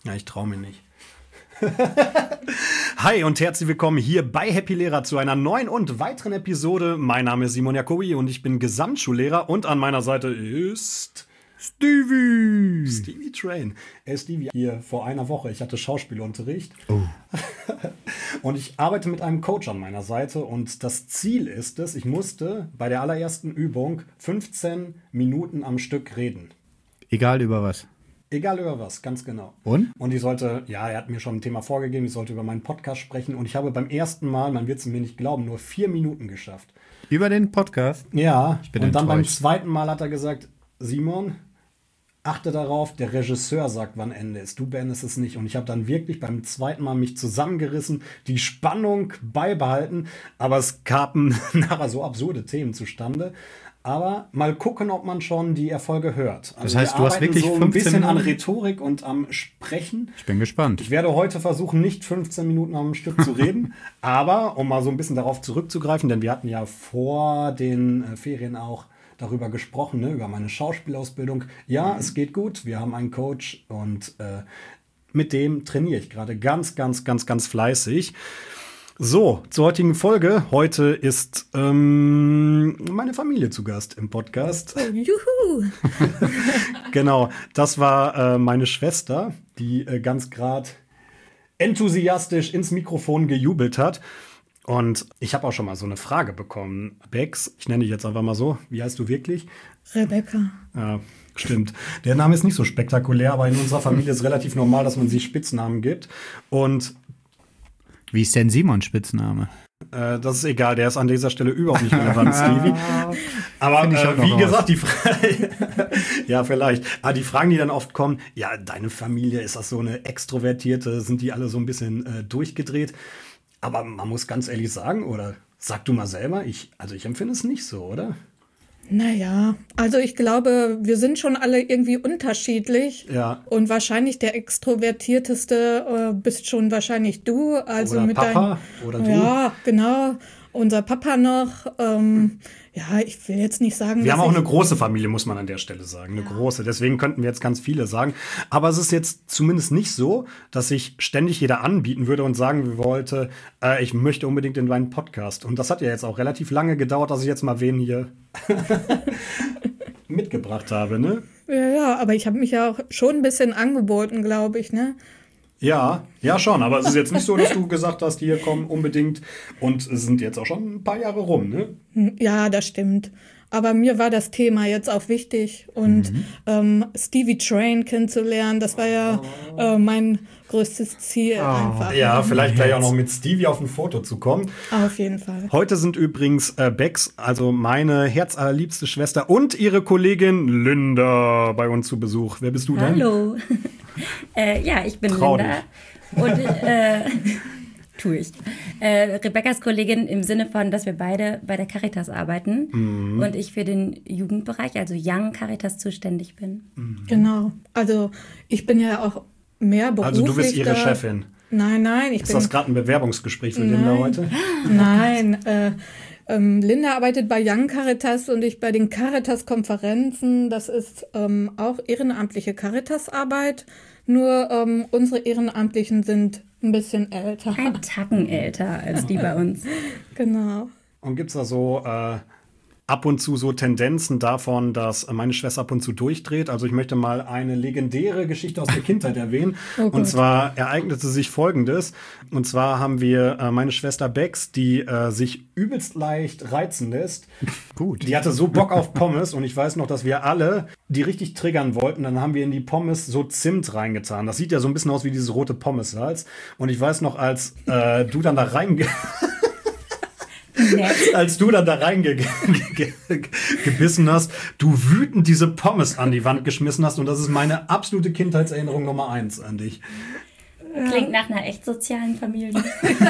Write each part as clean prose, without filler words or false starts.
Ja, ich traue mir nicht. Hi und herzlich willkommen hier bei Happy Lehrer zu einer neuen und weiteren Episode. Mein Name ist Simon Jacobi und ich bin Gesamtschullehrer und an meiner Seite ist Stevie Train. Stevie, hier vor einer Woche, ich hatte Schauspielunterricht. Oh. Und ich arbeite mit einem Coach an meiner Seite und das Ziel ist es, ich musste bei der allerersten Übung 15 Minuten am Stück reden. Egal über was. Egal über was, ganz genau. Und? Und er hat mir schon ein Thema vorgegeben, ich sollte über meinen Podcast sprechen. Und ich habe beim ersten Mal, man wird es mir nicht glauben, nur 4 Minuten geschafft. Über den Podcast? Ja, ich bin und dann enttäuscht. beim zweiten Mal hat er gesagt, Simon, achte darauf, der Regisseur sagt, wann Ende ist. Du beendest es nicht. Und ich habe dann wirklich beim zweiten Mal mich zusammengerissen, die Spannung beibehalten. Aber es kamen nachher so absurde Themen zustande. Aber mal gucken, ob man schon die Erfolge hört. Also das heißt, du hast wirklich so 15 ein bisschen an Minuten? Rhetorik und am Sprechen. Ich bin gespannt. Ich werde heute versuchen, nicht 15 Minuten am Stück zu reden. Aber um mal so ein bisschen darauf zurückzugreifen, denn wir hatten ja vor den Ferien auch darüber gesprochen, ne, über meine Schauspielausbildung. Ja, es geht gut. Wir haben einen Coach und mit dem trainiere ich gerade ganz fleißig. So, zur heutigen Folge. Heute ist meine Familie zu Gast im Podcast. Oh, juhu! Genau, das war meine Schwester, die ganz gerade enthusiastisch ins Mikrofon gejubelt hat. Und ich habe auch schon mal so eine Frage bekommen. Bex, ich nenne dich jetzt einfach mal so. Wie heißt du wirklich? Rebecca. Ja, stimmt. Der Name ist nicht so spektakulär, aber in unserer Familie ist relativ normal, dass man sich Spitznamen gibt. Und wie ist denn Simons Spitzname? Das ist egal, der ist an dieser Stelle überhaupt nicht relevant, Stevie. Aber wie gesagt, die Frage, ja, vielleicht. Aber die Fragen, die dann oft kommen, ja, deine Familie, ist das so eine extrovertierte, sind die alle so ein bisschen durchgedreht? Aber man muss ganz ehrlich sagen, oder sag du mal selber, ich empfinde es nicht so, oder? Naja, also ich glaube, wir sind schon alle irgendwie unterschiedlich. Ja. Und wahrscheinlich der extrovertierteste bist schon wahrscheinlich du. Also oder mit Papa oder du. Ja, genau. Unser Papa noch. Ja, ich will jetzt nicht sagen, wir haben auch eine große Familie, muss man an der Stelle sagen. Eine große. Deswegen könnten wir jetzt ganz viele sagen. Aber es ist jetzt zumindest nicht so, dass sich ständig jeder anbieten würde und sagen wollte, ich möchte unbedingt in meinen Podcast. Und das hat ja jetzt auch relativ lange gedauert, dass ich jetzt mal wen hier mitgebracht habe, ne? Ja, aber ich habe mich ja auch schon ein bisschen angeboten, glaube ich, ne? Ja schon, aber es ist jetzt nicht so, dass du gesagt hast, hier komm unbedingt, und es sind jetzt auch schon ein paar Jahre rum, ne? Ja, das stimmt. Aber mir war das Thema jetzt auch wichtig und Stevie Train kennenzulernen, das war ja mein größtes Ziel einfach. Ja, vielleicht gleich auch noch mit Stevie auf ein Foto zu kommen. Auf jeden Fall. Heute sind übrigens Bex, also meine herzallerliebste Schwester und ihre Kollegin Linda bei uns zu Besuch. Wer bist du denn? Hallo. Ja, ich bin Trau Linda. Und tue ich. Rebeckas Kollegin im Sinne von, dass wir beide bei der Caritas arbeiten und ich für den Jugendbereich, also Young Caritas, zuständig bin. Genau. Also ich bin ja auch mehr beruflich. Also du bist ihre Chefin. Nein, Ist das gerade ein Bewerbungsgespräch für Linda heute? Nein, Linda arbeitet bei Young Caritas und ich bei den Caritas-Konferenzen. Das ist auch ehrenamtliche Caritas-Arbeit. Nur unsere Ehrenamtlichen sind ein bisschen älter. Ein Tacken älter als die bei uns. Genau. Und gibt's da so ab und zu so Tendenzen davon, dass meine Schwester ab und zu durchdreht? Also ich möchte mal eine legendäre Geschichte aus der Kindheit erwähnen. Oh Gott. Und zwar ereignete sich Folgendes. Und zwar haben wir meine Schwester Bex, die sich übelst leicht reizen lässt. Gut. Die hatte so Bock auf Pommes und ich weiß noch, dass wir alle die richtig triggern wollten. Dann haben wir in die Pommes so Zimt reingetan. Das sieht ja so ein bisschen aus wie dieses rote Pommessalz. Und ich weiß noch, als du dann da als du dann da reingebissen hast, du wütend diese Pommes an die Wand geschmissen hast. Und das ist meine absolute Kindheitserinnerung Nummer 1 an dich. Klingt nach einer echt sozialen Familie.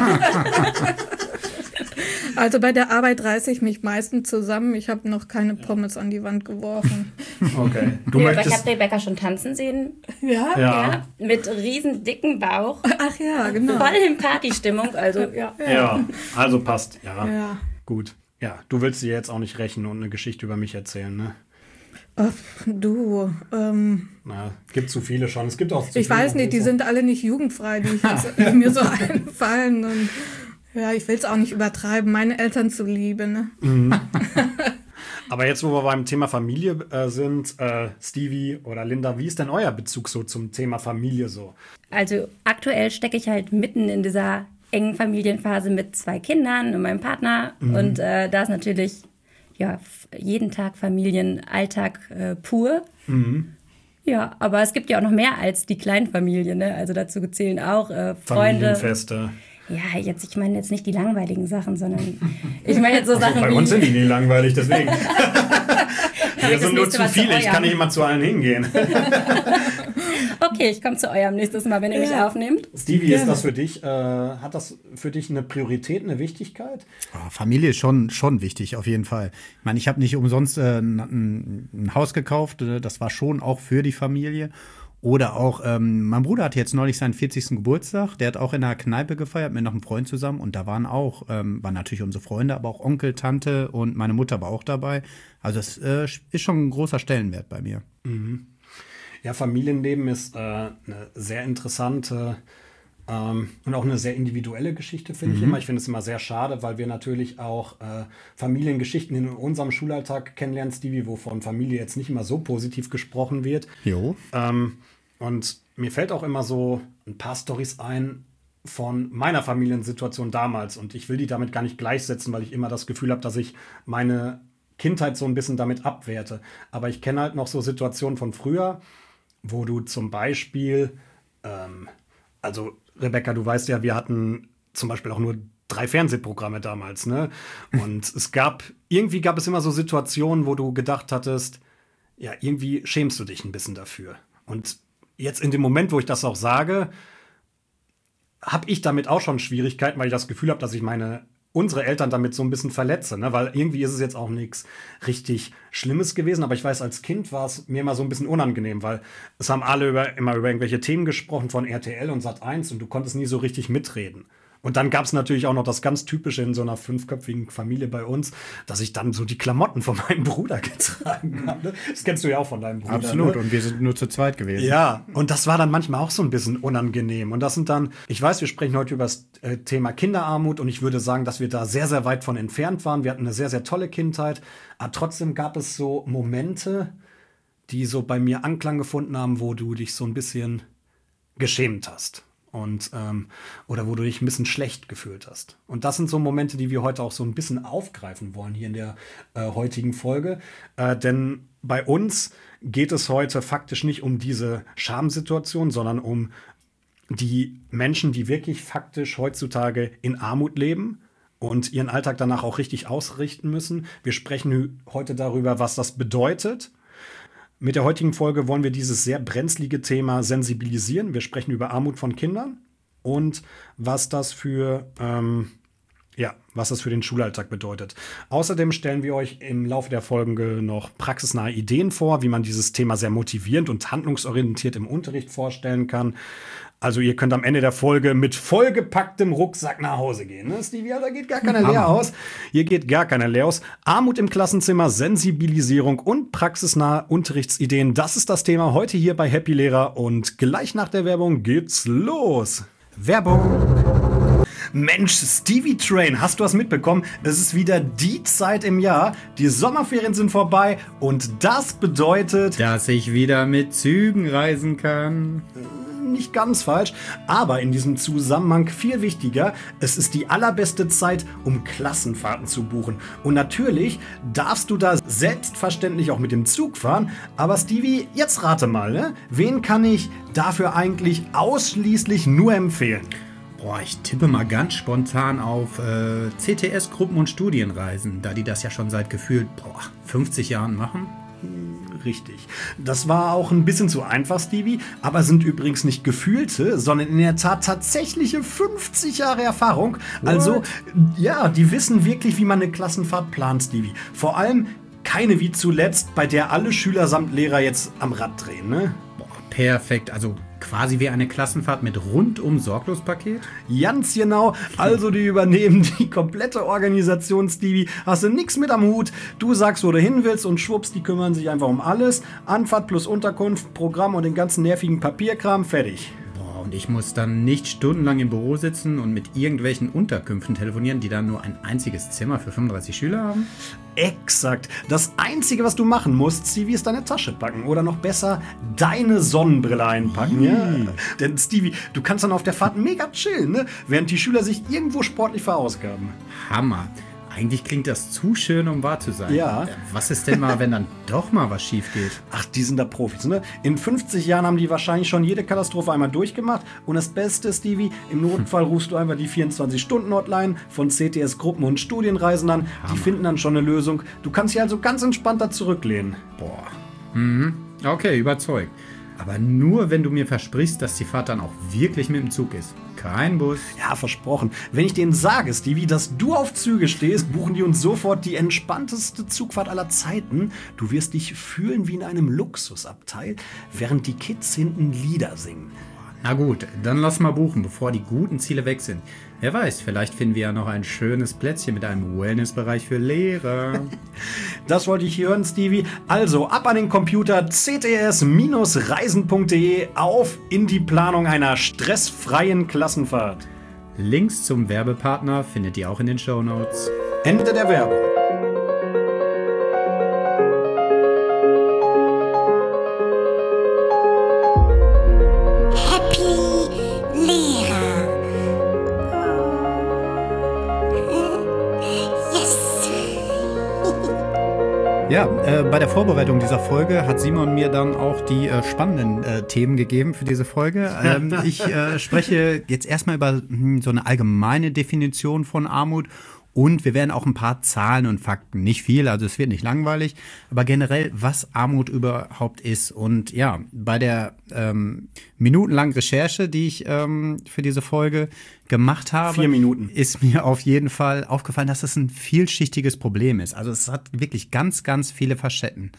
Also bei der Arbeit reiße ich mich meistens zusammen. Ich habe noch keine Pommes an die Wand geworfen. Okay. Ich habe Rebecca schon tanzen sehen. Ja? Ja. Mit riesen dicken Bauch. Ach ja, genau. Voll in Partystimmung. Also ja. Ja, also passt. Ja. Ja. Gut. Ja, du willst dir jetzt auch nicht rächen und eine Geschichte über mich erzählen, ne? Du, Na, gibt zu viele schon. Es gibt auch zu ich viele weiß nicht, die so. sind alle nicht jugendfrei, die mir so einfallen. Und ja, ich will es auch nicht übertreiben, meine Eltern zuliebe. Ne? Aber jetzt, wo wir beim Thema Familie sind, Stevie oder Linda, wie ist denn euer Bezug so zum Thema Familie so? Also aktuell stecke ich halt mitten in dieser engen Familienphase mit 2 Kindern und meinem Partner. Und da ist natürlich jeden Tag Familienalltag pur. Ja, aber es gibt ja auch noch mehr als die Kleinfamilie, ne? Also dazu zählen auch Freunde. Familienfeste. Ja, ich meine jetzt nicht die langweiligen Sachen, sondern ich meine jetzt so Sachen Bei wie... uns sind die nie langweilig, deswegen. Wir sind nur nächste zu Mal viele, ich eurem. kann nicht immer zu allen hingehen. Okay, ich komme zu eurem nächstes Mal, wenn ihr mich aufnehmt. Stevie, ist das für dich, hat das für dich eine Priorität, eine Wichtigkeit? Familie ist schon wichtig, auf jeden Fall. Ich meine, ich habe nicht umsonst ein Haus gekauft. Das war schon auch für die Familie. Oder auch, mein Bruder hatte jetzt neulich seinen 40. Geburtstag. Der hat auch in einer Kneipe gefeiert mit noch einem Freund zusammen. Und da waren natürlich unsere Freunde, aber auch Onkel, Tante und meine Mutter war auch dabei. Also es ist schon ein großer Stellenwert bei mir. Ja, Familienleben ist eine sehr interessante und auch eine sehr individuelle Geschichte, finde ich immer. Ich finde es immer sehr schade, weil wir natürlich auch Familiengeschichten in unserem Schulalltag kennenlernen, Stevie, wo von Familie jetzt nicht immer so positiv gesprochen wird. Jo. Und mir fällt auch immer so ein paar Storys ein von meiner Familiensituation damals. Und ich will die damit gar nicht gleichsetzen, weil ich immer das Gefühl habe, dass ich meine Kindheit so ein bisschen damit abwerte. Aber ich kenne halt noch so Situationen von früher, wo du zum Beispiel, also Rebecca, du weißt ja, wir hatten zum Beispiel auch nur 3 Fernsehprogramme damals, ne? Und irgendwie gab es immer so Situationen, wo du gedacht hattest, ja, irgendwie schämst du dich ein bisschen dafür. Und jetzt in dem Moment, wo ich das auch sage, habe ich damit auch schon Schwierigkeiten, weil ich das Gefühl habe, dass ich unsere Eltern damit so ein bisschen verletze, ne? Weil irgendwie ist es jetzt auch nichts richtig Schlimmes gewesen, aber ich weiß, als Kind war es mir immer so ein bisschen unangenehm, weil es haben alle immer über irgendwelche Themen gesprochen von RTL und Sat.1 und du konntest nie so richtig mitreden. Und dann gab es natürlich auch noch das ganz Typische in so einer 5-köpfigen Familie bei uns, dass ich dann so die Klamotten von meinem Bruder getragen habe. Das kennst du ja auch von deinem Bruder. Absolut. Ne? Und wir sind nur zu zweit gewesen. Ja, und das war dann manchmal auch so ein bisschen unangenehm. Und das sind dann, ich weiß, wir sprechen heute über das Thema Kinderarmut und ich würde sagen, dass wir da sehr, sehr weit von entfernt waren. Wir hatten eine sehr, sehr tolle Kindheit. Aber trotzdem gab es so Momente, die so bei mir Anklang gefunden haben, wo du dich so ein bisschen geschämt hast. Und oder wo du dich ein bisschen schlecht gefühlt hast. Und das sind so Momente, die wir heute auch so ein bisschen aufgreifen wollen hier in der heutigen Folge. Denn bei uns geht es heute faktisch nicht um diese Schamsituation, sondern um die Menschen, die wirklich faktisch heutzutage in Armut leben und ihren Alltag danach auch richtig ausrichten müssen. Wir sprechen heute darüber, was das bedeutet. Mit der heutigen Folge wollen wir dieses sehr brenzlige Thema sensibilisieren. Wir sprechen über Armut von Kindern und was das für den Schulalltag bedeutet. Außerdem stellen wir euch im Laufe der Folge noch praxisnahe Ideen vor, wie man dieses Thema sehr motivierend und handlungsorientiert im Unterricht vorstellen kann. Also ihr könnt am Ende der Folge mit vollgepacktem Rucksack nach Hause gehen. Ne, Stevie? Da geht gar keiner leer aus. Hier geht gar keiner leer aus. Armut im Klassenzimmer, Sensibilisierung und praxisnahe Unterrichtsideen. Das ist das Thema heute hier bei Happy Lehrer. Und gleich nach der Werbung geht's los. Werbung. Mensch, Stevie Train, hast du was mitbekommen? Es ist wieder die Zeit im Jahr. Die Sommerferien sind vorbei und das bedeutet, dass ich wieder mit Zügen reisen kann. Nicht ganz falsch, aber in diesem Zusammenhang viel wichtiger, es ist die allerbeste Zeit, um Klassenfahrten zu buchen. Und natürlich darfst du da selbstverständlich auch mit dem Zug fahren, aber Stevie, jetzt rate mal, ne? Wen kann ich dafür eigentlich ausschließlich nur empfehlen? Boah, ich tippe mal ganz spontan auf CTS Gruppen- und Studienreisen, da die das ja schon seit gefühlt 50 Jahren machen. Richtig. Das war auch ein bisschen zu einfach, Stevie, aber sind übrigens nicht gefühlte, sondern in der Tat tatsächliche 50 Jahre Erfahrung. Also, ja, die wissen wirklich, wie man eine Klassenfahrt plant, Stevie. Vor allem keine wie zuletzt, bei der alle Schüler samt Lehrer jetzt am Rad drehen, ne? Boah, perfekt. Also Quasi wie eine Klassenfahrt mit rundum Sorglos-Paket? Ganz genau. Also die übernehmen die komplette Organisation, Stevie. Hast du nix mit am Hut. Du sagst, wo du hin willst und schwupps, die kümmern sich einfach um alles. Anfahrt plus Unterkunft, Programm und den ganzen nervigen Papierkram, fertig. Boah, und ich muss dann nicht stundenlang im Büro sitzen und mit irgendwelchen Unterkünften telefonieren, die dann nur ein einziges Zimmer für 35 Schüler haben? Exakt. Das Einzige, was du machen musst, Stevie, ist deine Tasche packen. Oder noch besser, deine Sonnenbrille einpacken. Ja? Denn Stevie, du kannst dann auf der Fahrt mega chillen, ne? Während die Schüler sich irgendwo sportlich verausgaben. Hammer. Eigentlich klingt das zu schön, um wahr zu sein. Ja. Was ist denn mal, wenn dann doch mal was schief geht? Ach, die sind da Profis, ne? In 50 Jahren haben die wahrscheinlich schon jede Katastrophe einmal durchgemacht. Und das Beste, Stevie, im Notfall rufst du einfach die 24-Stunden-Hotline von CTS-Gruppen und Studienreisen an. Die finden dann schon eine Lösung. Du kannst dich also ganz entspannt da zurücklehnen. Boah. Okay, überzeugt. Aber nur, wenn du mir versprichst, dass die Fahrt dann auch wirklich mit dem Zug ist. Kein Bus. Ja, versprochen. Wenn ich denen sage, Stevie, dass du auf Züge stehst, buchen die uns sofort die entspannteste Zugfahrt aller Zeiten. Du wirst dich fühlen wie in einem Luxusabteil, während die Kids hinten Lieder singen. Na gut, dann lass mal buchen, bevor die guten Ziele weg sind. Wer weiß, vielleicht finden wir ja noch ein schönes Plätzchen mit einem Wellnessbereich für Lehrer. Das wollte ich hier hören, Stevie. Also ab an den Computer cts-reisen.de auf in die Planung einer stressfreien Klassenfahrt. Links zum Werbepartner findet ihr auch in den Shownotes. Ende der Werbung. Ja, bei der Vorbereitung dieser Folge hat Simon mir dann auch die spannenden Themen gegeben für diese Folge. Ich spreche jetzt erstmal über so eine allgemeine Definition von Armut. Und wir werden auch ein paar Zahlen und Fakten, nicht viel, also es wird nicht langweilig, aber generell, was Armut überhaupt ist. Und ja, bei der minutenlangen Recherche, die ich für diese Folge gemacht habe, 4 Minuten, ist mir auf jeden Fall aufgefallen, dass das ein vielschichtiges Problem ist. Also es hat wirklich ganz, ganz viele Facetten.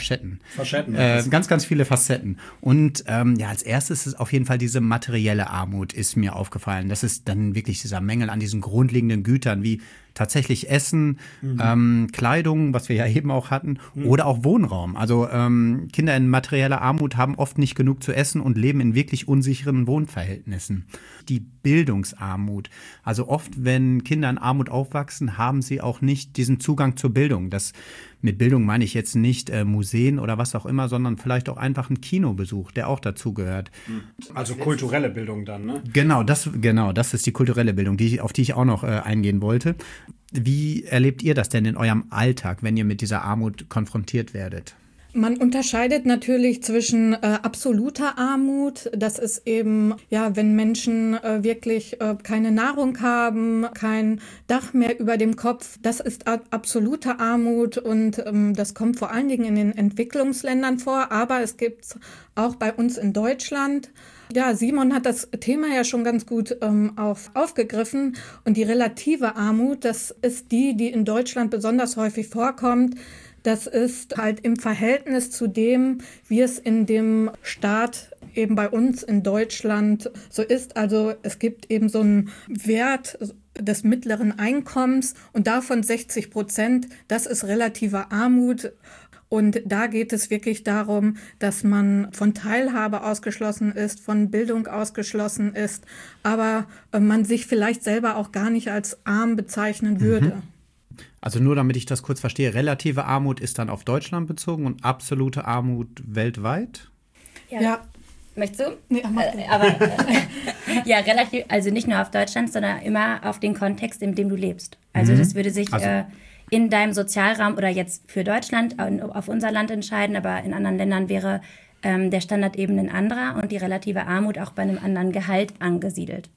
Ganz, ganz viele Facetten. Und ja, als erstes ist auf jeden Fall diese materielle Armut ist mir aufgefallen. Das ist dann wirklich dieser Mängel an diesen grundlegenden Gütern wie tatsächlich Essen, Kleidung, was wir ja eben auch hatten, oder auch Wohnraum. Also Kinder in materieller Armut haben oft nicht genug zu essen und leben in wirklich unsicheren Wohnverhältnissen. Die Bildungsarmut. Also oft, wenn Kinder in Armut aufwachsen, haben sie auch nicht diesen Zugang zur Bildung. Das mit Bildung meine ich jetzt nicht Museen oder was auch immer, sondern vielleicht auch einfach einen Kinobesuch, der auch dazu gehört. Also kulturelle Bildung dann, ne? Genau, das ist die kulturelle Bildung, auf die ich auch noch eingehen wollte. Wie erlebt ihr das denn in eurem Alltag, wenn ihr mit dieser Armut konfrontiert werdet? Man unterscheidet natürlich zwischen absoluter Armut, das ist eben, ja, wenn Menschen wirklich keine Nahrung haben, kein Dach mehr über dem Kopf, das ist absolute Armut und das kommt vor allen Dingen in den Entwicklungsländern vor, aber es gibt auch bei uns in Deutschland. Ja, Simon hat das Thema ja schon ganz gut aufgegriffen und die relative Armut, das ist die in Deutschland besonders häufig vorkommt. Das ist halt im Verhältnis zu dem, wie es in dem Staat eben bei uns in Deutschland so ist. Also es gibt eben so einen Wert des mittleren Einkommens und davon 60%, das ist relative Armut. Und da geht es wirklich darum, dass man von Teilhabe ausgeschlossen ist, von Bildung ausgeschlossen ist, aber man sich vielleicht selber auch gar nicht als arm bezeichnen würde. Also nur damit ich das kurz verstehe, relative Armut ist dann auf Deutschland bezogen und absolute Armut weltweit? Ja. Möchtest du? Nee, ja, relativ, also nicht nur auf Deutschland, sondern immer auf den Kontext, in dem du lebst. Also das würde sich in deinem Sozialraum oder jetzt für Deutschland auf unser Land entscheiden, aber in anderen Ländern wäre der Standard eben ein anderer und die relative Armut auch bei einem anderen Gehalt angesiedelt.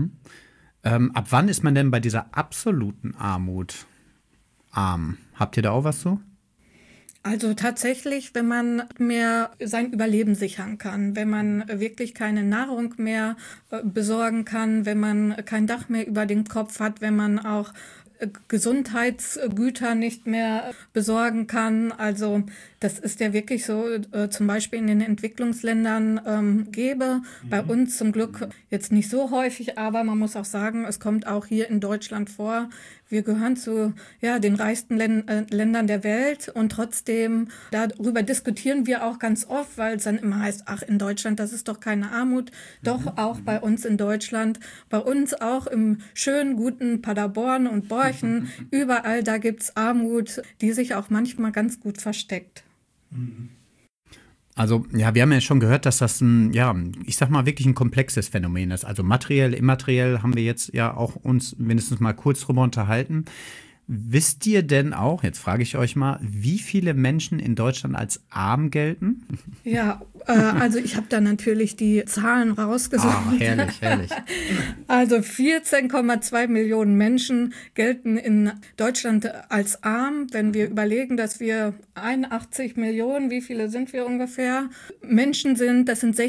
Ab wann ist man denn bei dieser absoluten Armut arm? Habt ihr da auch was zu? Also tatsächlich, wenn man mehr sein Überleben sichern kann, wenn man wirklich keine Nahrung mehr besorgen kann, wenn man kein Dach mehr über dem Kopf hat, wenn man auch Gesundheitsgüter nicht mehr besorgen kann. Also das ist ja wirklich so, zum Beispiel in den Entwicklungsländern gäbe. Bei uns zum Glück jetzt nicht so häufig, aber man muss auch sagen, es kommt auch hier in Deutschland vor. Wir gehören zu den reichsten Ländern der Welt und trotzdem, darüber diskutieren wir auch ganz oft, weil es dann immer heißt, ach, in Deutschland, das ist doch keine Armut. Doch auch bei uns in Deutschland, bei uns auch im schönen, guten Paderborn und Borchen, überall da gibt's Armut, die sich auch manchmal ganz gut versteckt. Also, ja, wir haben ja schon gehört, dass das ich sag mal, wirklich ein komplexes Phänomen ist. Also materiell, immateriell haben wir jetzt ja auch uns mindestens mal kurz drüber unterhalten. Wisst ihr denn auch, jetzt frage ich euch mal, wie viele Menschen in Deutschland als arm gelten? Ja, also ich habe da natürlich die Zahlen rausgesucht. Ah, herrlich, herrlich. Also 14,2 Millionen Menschen gelten in Deutschland als arm. Wenn wir überlegen, dass wir 81 Millionen, wie viele sind wir ungefähr, Menschen sind, das sind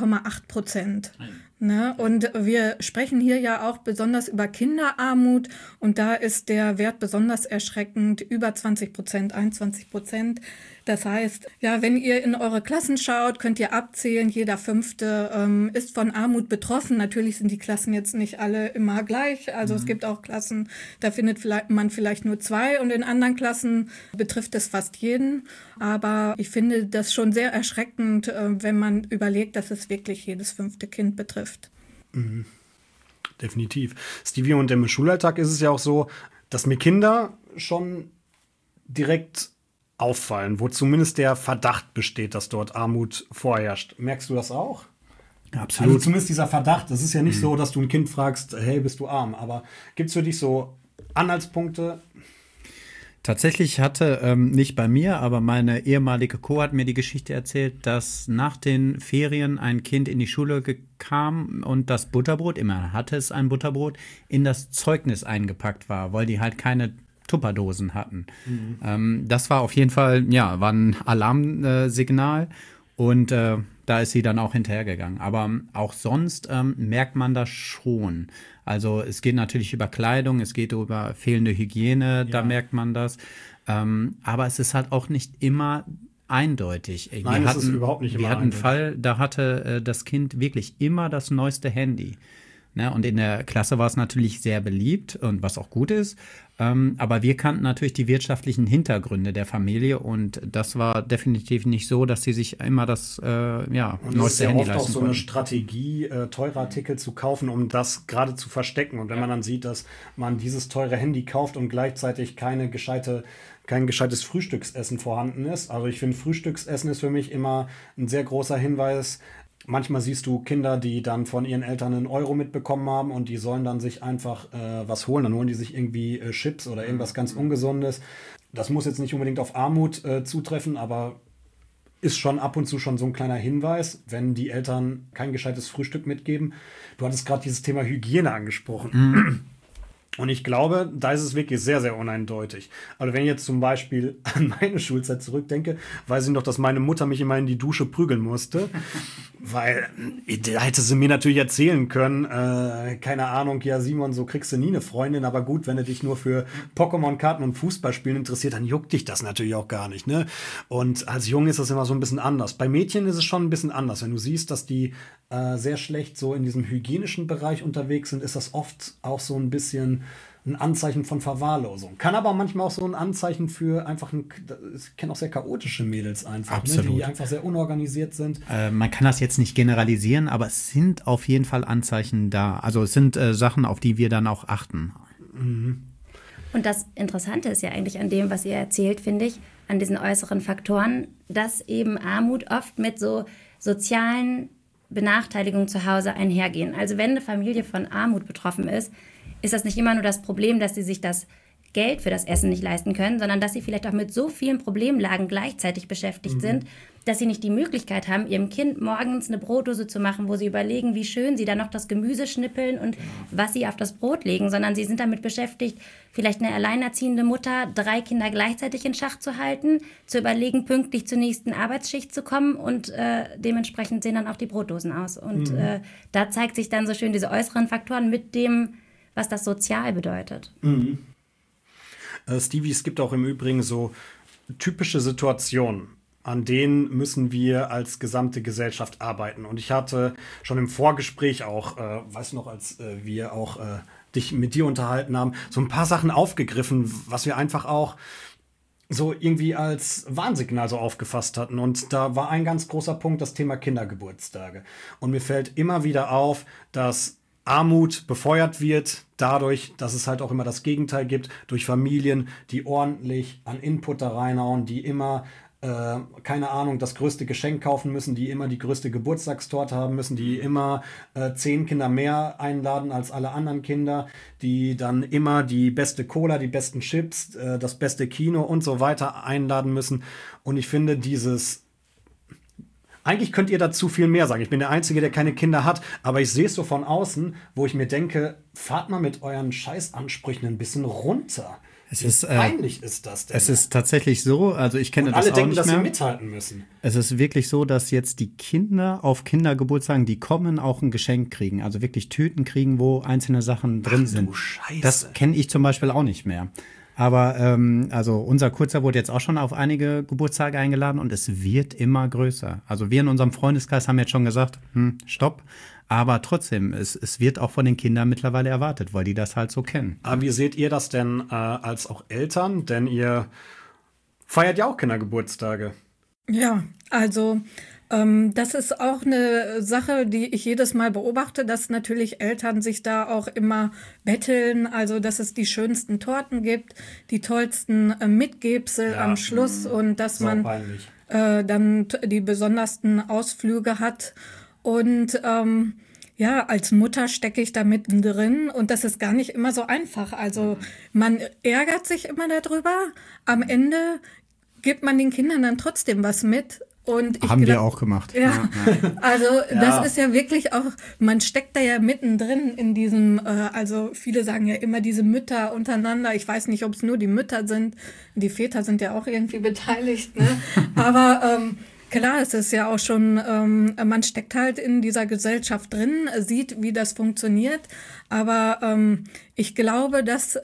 16,8%. Ne? Und wir sprechen hier ja auch besonders über Kinderarmut und da ist der Wert besonders erschreckend, über 20%, 21%. Das heißt, ja, wenn ihr in eure Klassen schaut, könnt ihr abzählen, jeder Fünfte ist von Armut betroffen. Natürlich sind die Klassen jetzt nicht alle immer gleich. Also es gibt auch Klassen, da findet man vielleicht nur 2 und in anderen Klassen betrifft es fast jeden. Aber ich finde das schon sehr erschreckend, wenn man überlegt, dass es wirklich jedes 5. Kind betrifft. Mhm. Definitiv. Stevie, und im Schulalltag ist es ja auch so, dass mir Kinder schon direkt auffallen, wo zumindest der Verdacht besteht, dass dort Armut vorherrscht. Merkst du das auch? Absolut. Also zumindest dieser Verdacht. Das ist ja nicht so, dass du ein Kind fragst, hey, bist du arm? Aber gibt es für dich so Anhaltspunkte? Tatsächlich hatte, nicht bei mir, aber meine ehemalige Co. hat mir die Geschichte erzählt, dass nach den Ferien ein Kind in die Schule kam und das Butterbrot, immer hatte es ein Butterbrot, in das Zeugnis eingepackt war, weil die halt keine Tupperdosen hatten. Das war auf jeden Fall, war ein Alarmsignal und da ist sie dann auch hinterhergegangen. Aber auch sonst merkt man das schon. Also es geht natürlich über Kleidung, es geht über fehlende Hygiene, da merkt man das. Aber es ist halt auch nicht immer eindeutig. Nein, es ist überhaupt nicht immer wir hatten einen Fall, da hatte das Kind wirklich immer das neueste Handy. Ne? Und in der Klasse war es natürlich sehr beliebt und was auch gut ist. Aber wir kannten natürlich die wirtschaftlichen Hintergründe der Familie und das war definitiv nicht so, dass sie sich immer das neueste Handy leisten konnten. Und es ist ja oft auch so eine Strategie, teure Artikel zu kaufen, um das gerade zu verstecken. Und wenn man dann sieht, dass man dieses teure Handy kauft und gleichzeitig kein gescheites Frühstücksessen vorhanden ist. Also ich finde, Frühstücksessen ist für mich immer ein sehr großer Hinweis. Manchmal siehst du Kinder, die dann von ihren Eltern einen Euro mitbekommen haben und die sollen dann sich einfach was holen. Dann holen die sich irgendwie Chips oder irgendwas ganz Ungesundes. Das muss jetzt nicht unbedingt auf Armut zutreffen, aber ist schon ab und zu schon so ein kleiner Hinweis, wenn die Eltern kein gescheites Frühstück mitgeben. Du hattest gerade dieses Thema Hygiene angesprochen. Und ich glaube, da ist es wirklich sehr, sehr uneindeutig. Also wenn ich jetzt zum Beispiel an meine Schulzeit zurückdenke, weiß ich noch, dass meine Mutter mich immer in die Dusche prügeln musste. Weil da hätte sie mir natürlich erzählen können, keine Ahnung, ja Simon, so kriegst du nie eine Freundin, aber gut, wenn du dich nur für Pokémon-Karten und Fußballspielen interessiert, dann juckt dich das natürlich auch gar nicht, ne? Und als Junge ist das immer so ein bisschen anders. Bei Mädchen ist es schon ein bisschen anders. Wenn du siehst, dass die sehr schlecht so in diesem hygienischen Bereich unterwegs sind, ist das oft auch so ein bisschen ein Anzeichen von Verwahrlosung. Kann aber manchmal auch so ein Anzeichen für einfach ich kenne auch sehr chaotische Mädels einfach, ne, die einfach sehr unorganisiert sind. Man kann das jetzt nicht generalisieren, aber es sind auf jeden Fall Anzeichen da. Also es sind Sachen, auf die wir dann auch achten. Mhm. Und das Interessante ist ja eigentlich an dem, was ihr erzählt, finde ich, an diesen äußeren Faktoren, dass eben Armut oft mit so sozialen Benachteiligungen zu Hause einhergehen. Also wenn eine Familie von Armut betroffen ist das nicht immer nur das Problem, dass sie sich das Geld für das Essen nicht leisten können, sondern dass sie vielleicht auch mit so vielen Problemlagen gleichzeitig beschäftigt sind, dass sie nicht die Möglichkeit haben, ihrem Kind morgens eine Brotdose zu machen, wo sie überlegen, wie schön sie dann noch das Gemüse schnippeln und was sie auf das Brot legen, sondern sie sind damit beschäftigt, vielleicht eine alleinerziehende Mutter 3 Kinder gleichzeitig in Schach zu halten, zu überlegen, pünktlich zur nächsten Arbeitsschicht zu kommen und dementsprechend sehen dann auch die Brotdosen aus. Und da zeigt sich dann so schön diese äußeren Faktoren mit dem, was das sozial bedeutet. Mhm. Stevie, es gibt auch im Übrigen so typische Situationen, an denen müssen wir als gesamte Gesellschaft arbeiten. Und ich hatte schon im Vorgespräch auch, weißt du noch, als wir auch dich mit dir unterhalten haben, so ein paar Sachen aufgegriffen, was wir einfach auch so irgendwie als Warnsignal so aufgefasst hatten. Und da war ein ganz großer Punkt das Thema Kindergeburtstage. Und mir fällt immer wieder auf, dass Armut befeuert wird dadurch, dass es halt auch immer das Gegenteil gibt, durch Familien, die ordentlich an Input da reinhauen, die immer keine Ahnung, das größte Geschenk kaufen müssen, die immer die größte Geburtstagstorte haben müssen, die immer 10 Kinder mehr einladen als alle anderen Kinder, die dann immer die beste Cola, die besten Chips, das beste Kino und so weiter einladen müssen. Und ich finde eigentlich könnt ihr dazu viel mehr sagen. Ich bin der Einzige, der keine Kinder hat, aber ich sehe es so von außen, wo ich mir denke, fahrt mal mit euren Scheißansprüchen ein bisschen runter. Wie peinlich ist das denn? Es ist tatsächlich so, also ich kenne und das alle auch denken, nicht dass mehr. sie mithalten müssen. Es ist wirklich so, dass jetzt die Kinder auf Kindergeburtstagen, die kommen, auch ein Geschenk kriegen. Also wirklich Tüten kriegen, wo einzelne Sachen drin sind. Du Scheiße. Das kenne ich zum Beispiel auch nicht mehr. Aber also unser Kurzer wurde jetzt auch schon auf einige Geburtstage eingeladen und es wird immer größer. Also wir in unserem Freundeskreis haben jetzt schon gesagt, stopp. Aber trotzdem, es wird auch von den Kindern mittlerweile erwartet, weil die das halt so kennen. Aber wie seht ihr das denn als auch Eltern? Denn ihr feiert ja auch Kindergeburtstage. Ja, also das ist auch eine Sache, die ich jedes Mal beobachte, dass natürlich Eltern sich da auch immer betteln, also dass es die schönsten Torten gibt, die tollsten Mitgebsel am Schluss und dass man dann die besondersten Ausflüge hat. Und ja, als Mutter stecke ich da mittendrin und das ist gar nicht immer so einfach. Also man ärgert sich immer darüber. Am Ende gibt man den Kindern dann trotzdem was mit. Und haben wir auch gemacht. Ja, also das ist ja wirklich auch, man steckt da ja mittendrin in diesem, also viele sagen ja immer diese Mütter untereinander. Ich weiß nicht, ob es nur die Mütter sind. Die Väter sind ja auch irgendwie beteiligt, ne? Aber klar, es ist ja auch schon, man steckt halt in dieser Gesellschaft drin, sieht, wie das funktioniert. Aber ich glaube, dass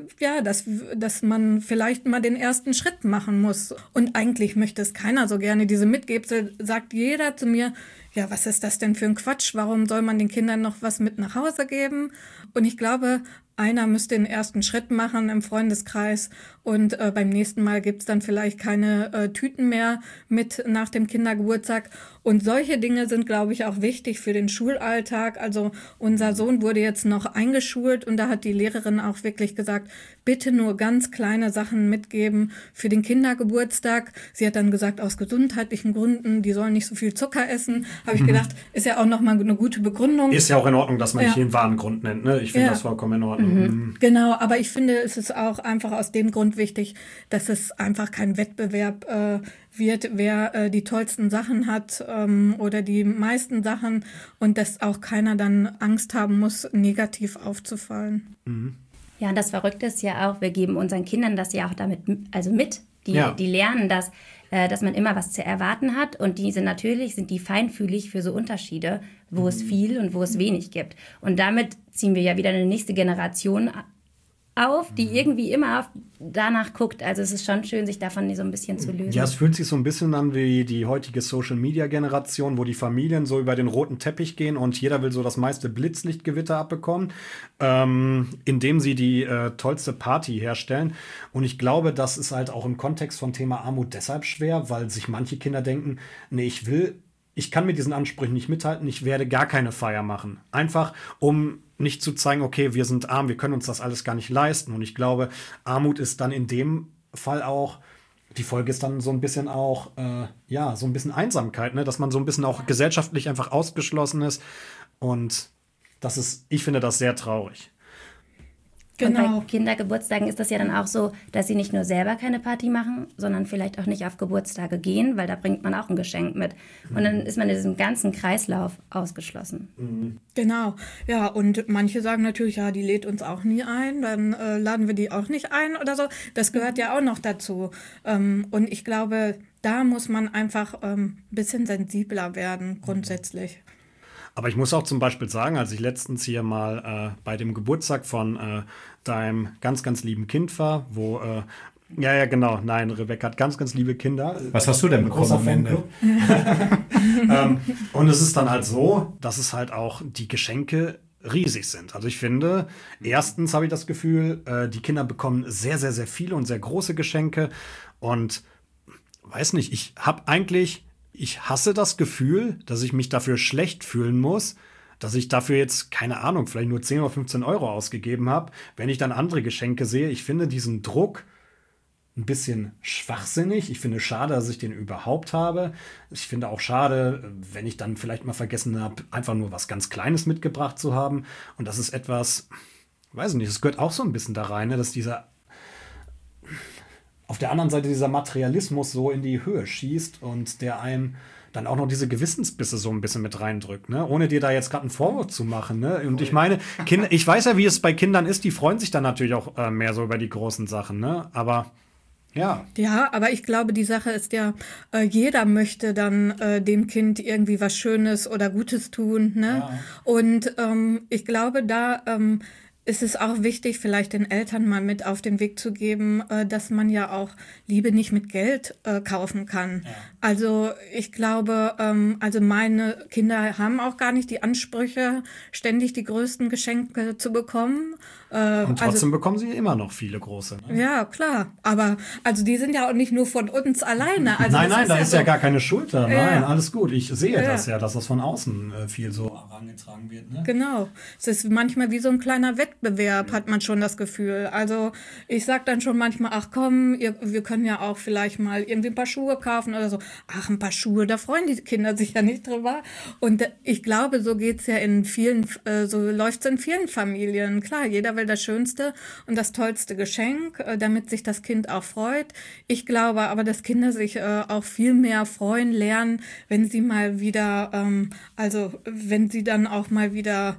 man vielleicht mal den ersten Schritt machen muss. Und eigentlich möchte es keiner so gerne. Diese Mitgebsel sagt jeder zu mir, ja, was ist das denn für ein Quatsch? Warum soll man den Kindern noch was mit nach Hause geben? Und ich glaube, einer müsste den ersten Schritt machen im Freundeskreis und beim nächsten Mal gibt's dann vielleicht keine Tüten mehr mit nach dem Kindergeburtstag. Und solche Dinge sind, glaube ich, auch wichtig für den Schulalltag. Also unser Sohn wurde jetzt noch eingeschult und da hat die Lehrerin auch wirklich gesagt, bitte nur ganz kleine Sachen mitgeben für den Kindergeburtstag. Sie hat dann gesagt, aus gesundheitlichen Gründen, die sollen nicht so viel Zucker essen. Habe ich gedacht, ist ja auch nochmal eine gute Begründung. Ist ja auch in Ordnung, dass man nicht jeden Warengrund nennt. Ne? Ich finde das vollkommen in Ordnung. Genau, aber ich finde, es ist auch einfach aus dem Grund wichtig, dass es einfach kein Wettbewerb wird, wer die tollsten Sachen hat oder die meisten Sachen und dass auch keiner dann Angst haben muss, negativ aufzufallen. Ja, und das Verrückte ist ja auch, wir geben unseren Kindern das ja auch damit, also mit. Die lernen das, dass man immer was zu erwarten hat und die sind die feinfühlig für so Unterschiede, wo es viel und wo es wenig gibt. Und damit ziehen wir ja wieder eine nächste Generation auf, die irgendwie immer danach guckt. Also es ist schon schön, sich davon so ein bisschen zu lösen. Ja, es fühlt sich so ein bisschen an wie die heutige Social-Media-Generation, wo die Familien so über den roten Teppich gehen und jeder will so das meiste Blitzlichtgewitter abbekommen, indem sie die tollste Party herstellen. Und ich glaube, das ist halt auch im Kontext vom Thema Armut deshalb schwer, weil sich manche Kinder denken, nee, ich kann mit diesen Ansprüchen nicht mithalten, ich werde gar keine Feier machen. Einfach, um nicht zu zeigen, okay, wir sind arm, wir können uns das alles gar nicht leisten. Und ich glaube, Armut ist dann in dem Fall auch, die Folge ist dann so ein bisschen auch, so ein bisschen Einsamkeit, ne? Dass man so ein bisschen auch gesellschaftlich einfach ausgeschlossen ist. Und ich finde das sehr traurig. Genau. Und bei Kindergeburtstagen ist das ja dann auch so, dass sie nicht nur selber keine Party machen, sondern vielleicht auch nicht auf Geburtstage gehen, weil da bringt man auch ein Geschenk mit. Und dann ist man in diesem ganzen Kreislauf ausgeschlossen. Genau, ja, und manche sagen natürlich, ja, die lädt uns auch nie ein, dann laden wir die auch nicht ein oder so. Das gehört ja auch noch dazu. Und ich glaube, da muss man einfach ein bisschen sensibler werden, grundsätzlich. Aber ich muss auch zum Beispiel sagen, als ich letztens hier mal bei dem Geburtstag von deinem ganz, ganz lieben Kind war, wo ja, genau. Nein, Rebecca hat ganz, ganz liebe Kinder. Was hast du denn bekommen am Ende? Und es ist dann halt so, dass es halt auch die Geschenke riesig sind. Also ich finde, erstens habe ich das Gefühl, die Kinder bekommen sehr, sehr, sehr viele und sehr große Geschenke. Und weiß nicht, ich hasse das Gefühl, dass ich mich dafür schlecht fühlen muss, dass ich dafür jetzt, keine Ahnung, vielleicht nur 10 oder 15 Euro ausgegeben habe, wenn ich dann andere Geschenke sehe. Ich finde diesen Druck ein bisschen schwachsinnig. Ich finde schade, dass ich den überhaupt habe. Ich finde auch schade, wenn ich dann vielleicht mal vergessen habe, einfach nur was ganz Kleines mitgebracht zu haben. Und das ist etwas, weiß ich nicht, das gehört auch so ein bisschen da rein, ne, dass auf der anderen Seite dieser Materialismus so in die Höhe schießt und der einem dann auch noch diese Gewissensbisse so ein bisschen mit reindrückt, ne? Ohne dir da jetzt gerade einen Vorwurf zu machen, ne? Und ich meine, Kinder, ich weiß ja, wie es bei Kindern ist, die freuen sich dann natürlich auch mehr so über die großen Sachen, ne? Aber ja. Ja, aber ich glaube, die Sache ist ja, jeder möchte dann dem Kind irgendwie was Schönes oder Gutes tun, ne? Ja. Und ich glaube, da ist es auch wichtig, vielleicht den Eltern mal mit auf den Weg zu geben, dass man ja auch Liebe nicht mit Geld kaufen kann. Ja. Also ich glaube, also meine Kinder haben auch gar nicht die Ansprüche, ständig die größten Geschenke zu bekommen. Und trotzdem bekommen sie immer noch viele große. Ne? Ja, klar. Aber also die sind ja auch nicht nur von uns alleine. Also nein, da ist ja gar keine Schuld da. Nein, alles gut. Ich sehe das ja, dass das von außen viel so herangetragen wird. Ne? Genau. Es ist manchmal wie so ein kleiner Wettbewerb, hat man schon das Gefühl. Also ich sag dann schon manchmal, ach komm, wir können ja auch vielleicht mal irgendwie ein paar Schuhe kaufen oder so. Ach, ein paar Schuhe, da freuen die Kinder sich ja nicht drüber. Und ich glaube, so geht's ja in vielen, so läuft's in vielen Familien. Klar, jeder will das schönste und das tollste Geschenk, damit sich das Kind auch freut. Ich glaube aber, dass Kinder sich auch viel mehr freuen lernen, wenn sie mal wieder, also wenn sie dann auch mal wieder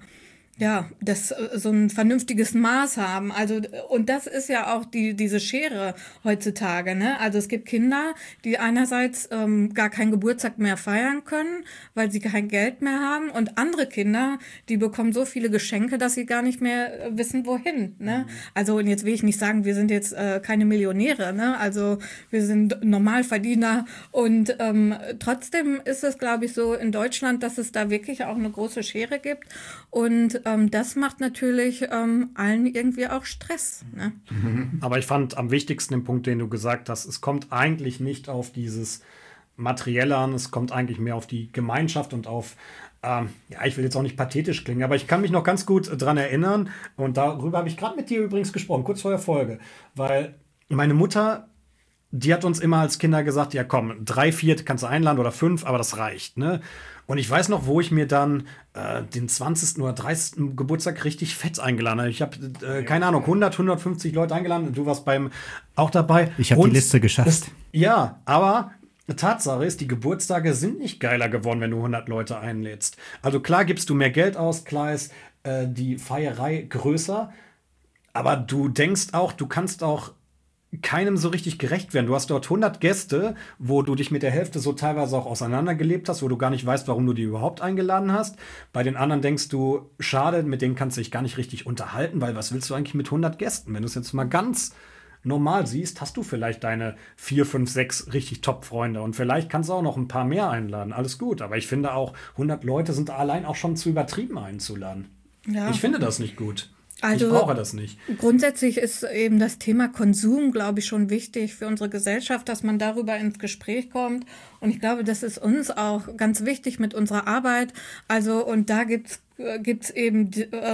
das so ein vernünftiges Maß haben. Also und das ist ja auch diese Schere heutzutage, ne? Also es gibt Kinder, die einerseits gar keinen Geburtstag mehr feiern können, weil sie kein Geld mehr haben, und andere Kinder, die bekommen so viele Geschenke, dass sie gar nicht mehr wissen, wohin, ne? Also und jetzt will ich nicht sagen, wir sind jetzt keine Millionäre, ne? Also wir sind Normalverdiener und trotzdem ist es, glaube ich, so in Deutschland, dass es da wirklich auch eine große Schere gibt, und das macht natürlich allen irgendwie auch Stress. Ne? Aber ich fand am wichtigsten den Punkt, den du gesagt hast, es kommt eigentlich nicht auf dieses Materielle an, es kommt eigentlich mehr auf die Gemeinschaft und auf, ich will jetzt auch nicht pathetisch klingen, aber ich kann mich noch ganz gut dran erinnern, und darüber habe ich gerade mit dir übrigens gesprochen, kurz vor der Folge, weil meine Mutter, die hat uns immer als Kinder gesagt, ja komm, 3, 4 kannst du einladen oder 5, aber das reicht, ne? Und ich weiß noch, wo ich mir dann den 20. oder 30. Geburtstag richtig fett eingeladen habe. Ich habe, keine Ahnung, 150 Leute eingeladen. Du warst auch dabei. Ich habe die Liste geschafft. Ja, aber Tatsache ist, die Geburtstage sind nicht geiler geworden, wenn du 100 Leute einlädst. Also klar gibst du mehr Geld aus, klar ist die Feierei größer. Aber du denkst auch, du kannst auch keinem so richtig gerecht werden. Du hast dort 100 Gäste, wo du dich mit der Hälfte so teilweise auch auseinandergelebt hast, wo du gar nicht weißt, warum du die überhaupt eingeladen hast. Bei den anderen denkst du, schade, mit denen kannst du dich gar nicht richtig unterhalten, weil was willst du eigentlich mit 100 Gästen? Wenn du es jetzt mal ganz normal siehst, hast du vielleicht deine 4, 5, 6 richtig Top-Freunde, und vielleicht kannst du auch noch ein paar mehr einladen. Alles gut, aber ich finde auch, 100 Leute sind allein auch schon zu übertrieben einzuladen. Ja. Ich finde das nicht gut. Also, ich brauche das nicht. Grundsätzlich ist eben das Thema Konsum, glaube ich, schon wichtig für unsere Gesellschaft, dass man darüber ins Gespräch kommt. Und ich glaube, das ist uns auch ganz wichtig mit unserer Arbeit. Also, und da gibt's eben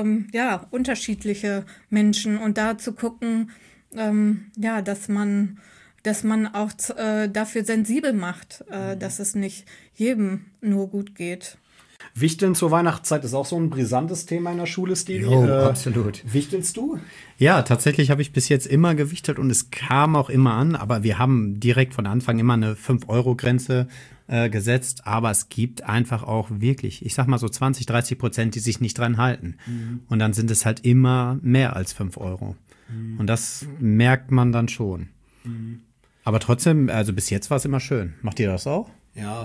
unterschiedliche Menschen. Und da zu gucken, dass man auch dafür sensibel macht, dass es nicht jedem nur gut geht. Wichteln zur Weihnachtszeit ist auch so ein brisantes Thema in der Schule, Stevie. Absolut. Wichtelst du? Ja, tatsächlich habe ich bis jetzt immer gewichtelt und es kam auch immer an, aber wir haben direkt von Anfang immer eine 5-Euro-Grenze gesetzt, aber es gibt einfach auch wirklich, ich sag mal so 20-30%, die sich nicht dran halten. Und dann sind es halt immer mehr als 5 Euro. Und das merkt man dann schon. Aber trotzdem, also bis jetzt war es immer schön. Macht ihr das auch? Ja.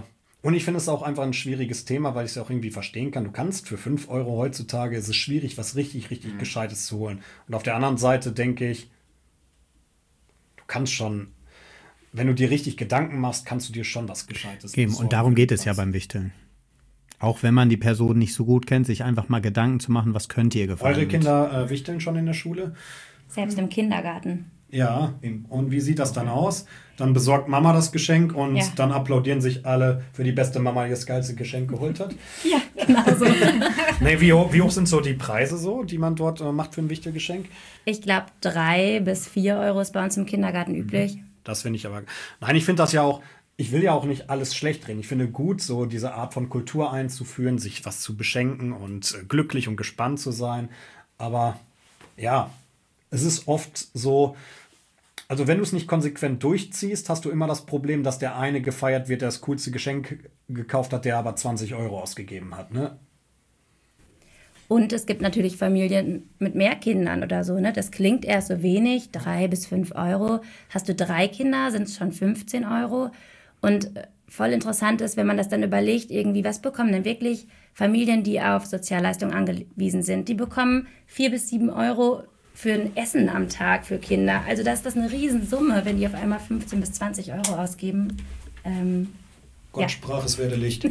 Und ich finde es auch einfach ein schwieriges Thema, weil ich es auch irgendwie verstehen kann. Du kannst für 5 Euro heutzutage, ist es schwierig, was richtig Gescheites zu holen. Und auf der anderen Seite denke ich, du kannst schon, wenn du dir richtig Gedanken machst, kannst du dir schon was Gescheites Eben, und darum geht es ja beim Wichteln. Auch wenn man die Person nicht so gut kennt, sich einfach mal Gedanken zu machen, was könnte ihr gefallen. Eure Kinder wichteln schon in der Schule? Selbst im Kindergarten. Ja, und wie sieht das dann aus? Dann besorgt Mama das Geschenk und dann applaudieren sich alle für die beste Mama, die das geilste Geschenk geholt hat. Ja, genau so. Nee, wie hoch sind so die Preise so, die man dort macht für ein Wichtelgeschenk? Ich glaube, 3 bis 4 Euro ist bei uns im Kindergarten üblich. Das finde ich aber... Nein, ich finde das ja auch... Ich will ja auch nicht alles schlecht reden. Ich finde gut, so diese Art von Kultur einzuführen, sich was zu beschenken und glücklich und gespannt zu sein. Aber ja, es ist oft so... Also wenn du es nicht konsequent durchziehst, hast du immer das Problem, dass der eine gefeiert wird, der das coolste Geschenk gekauft hat, der aber 20 Euro ausgegeben hat, ne? Und es gibt natürlich Familien mit mehr Kindern oder so, ne? Das klingt erst so wenig, 3 bis 5 Euro. Hast du 3 Kinder, sind es schon 15 Euro. Und voll interessant ist, wenn man das dann überlegt, irgendwie, was bekommen denn wirklich Familien, die auf Sozialleistungen angewiesen sind? Die bekommen 4 bis 7 Euro für ein Essen am Tag für Kinder. Also das ist eine Riesensumme, wenn die auf einmal 15 bis 20 Euro ausgeben. Gott sprach, es werde Licht.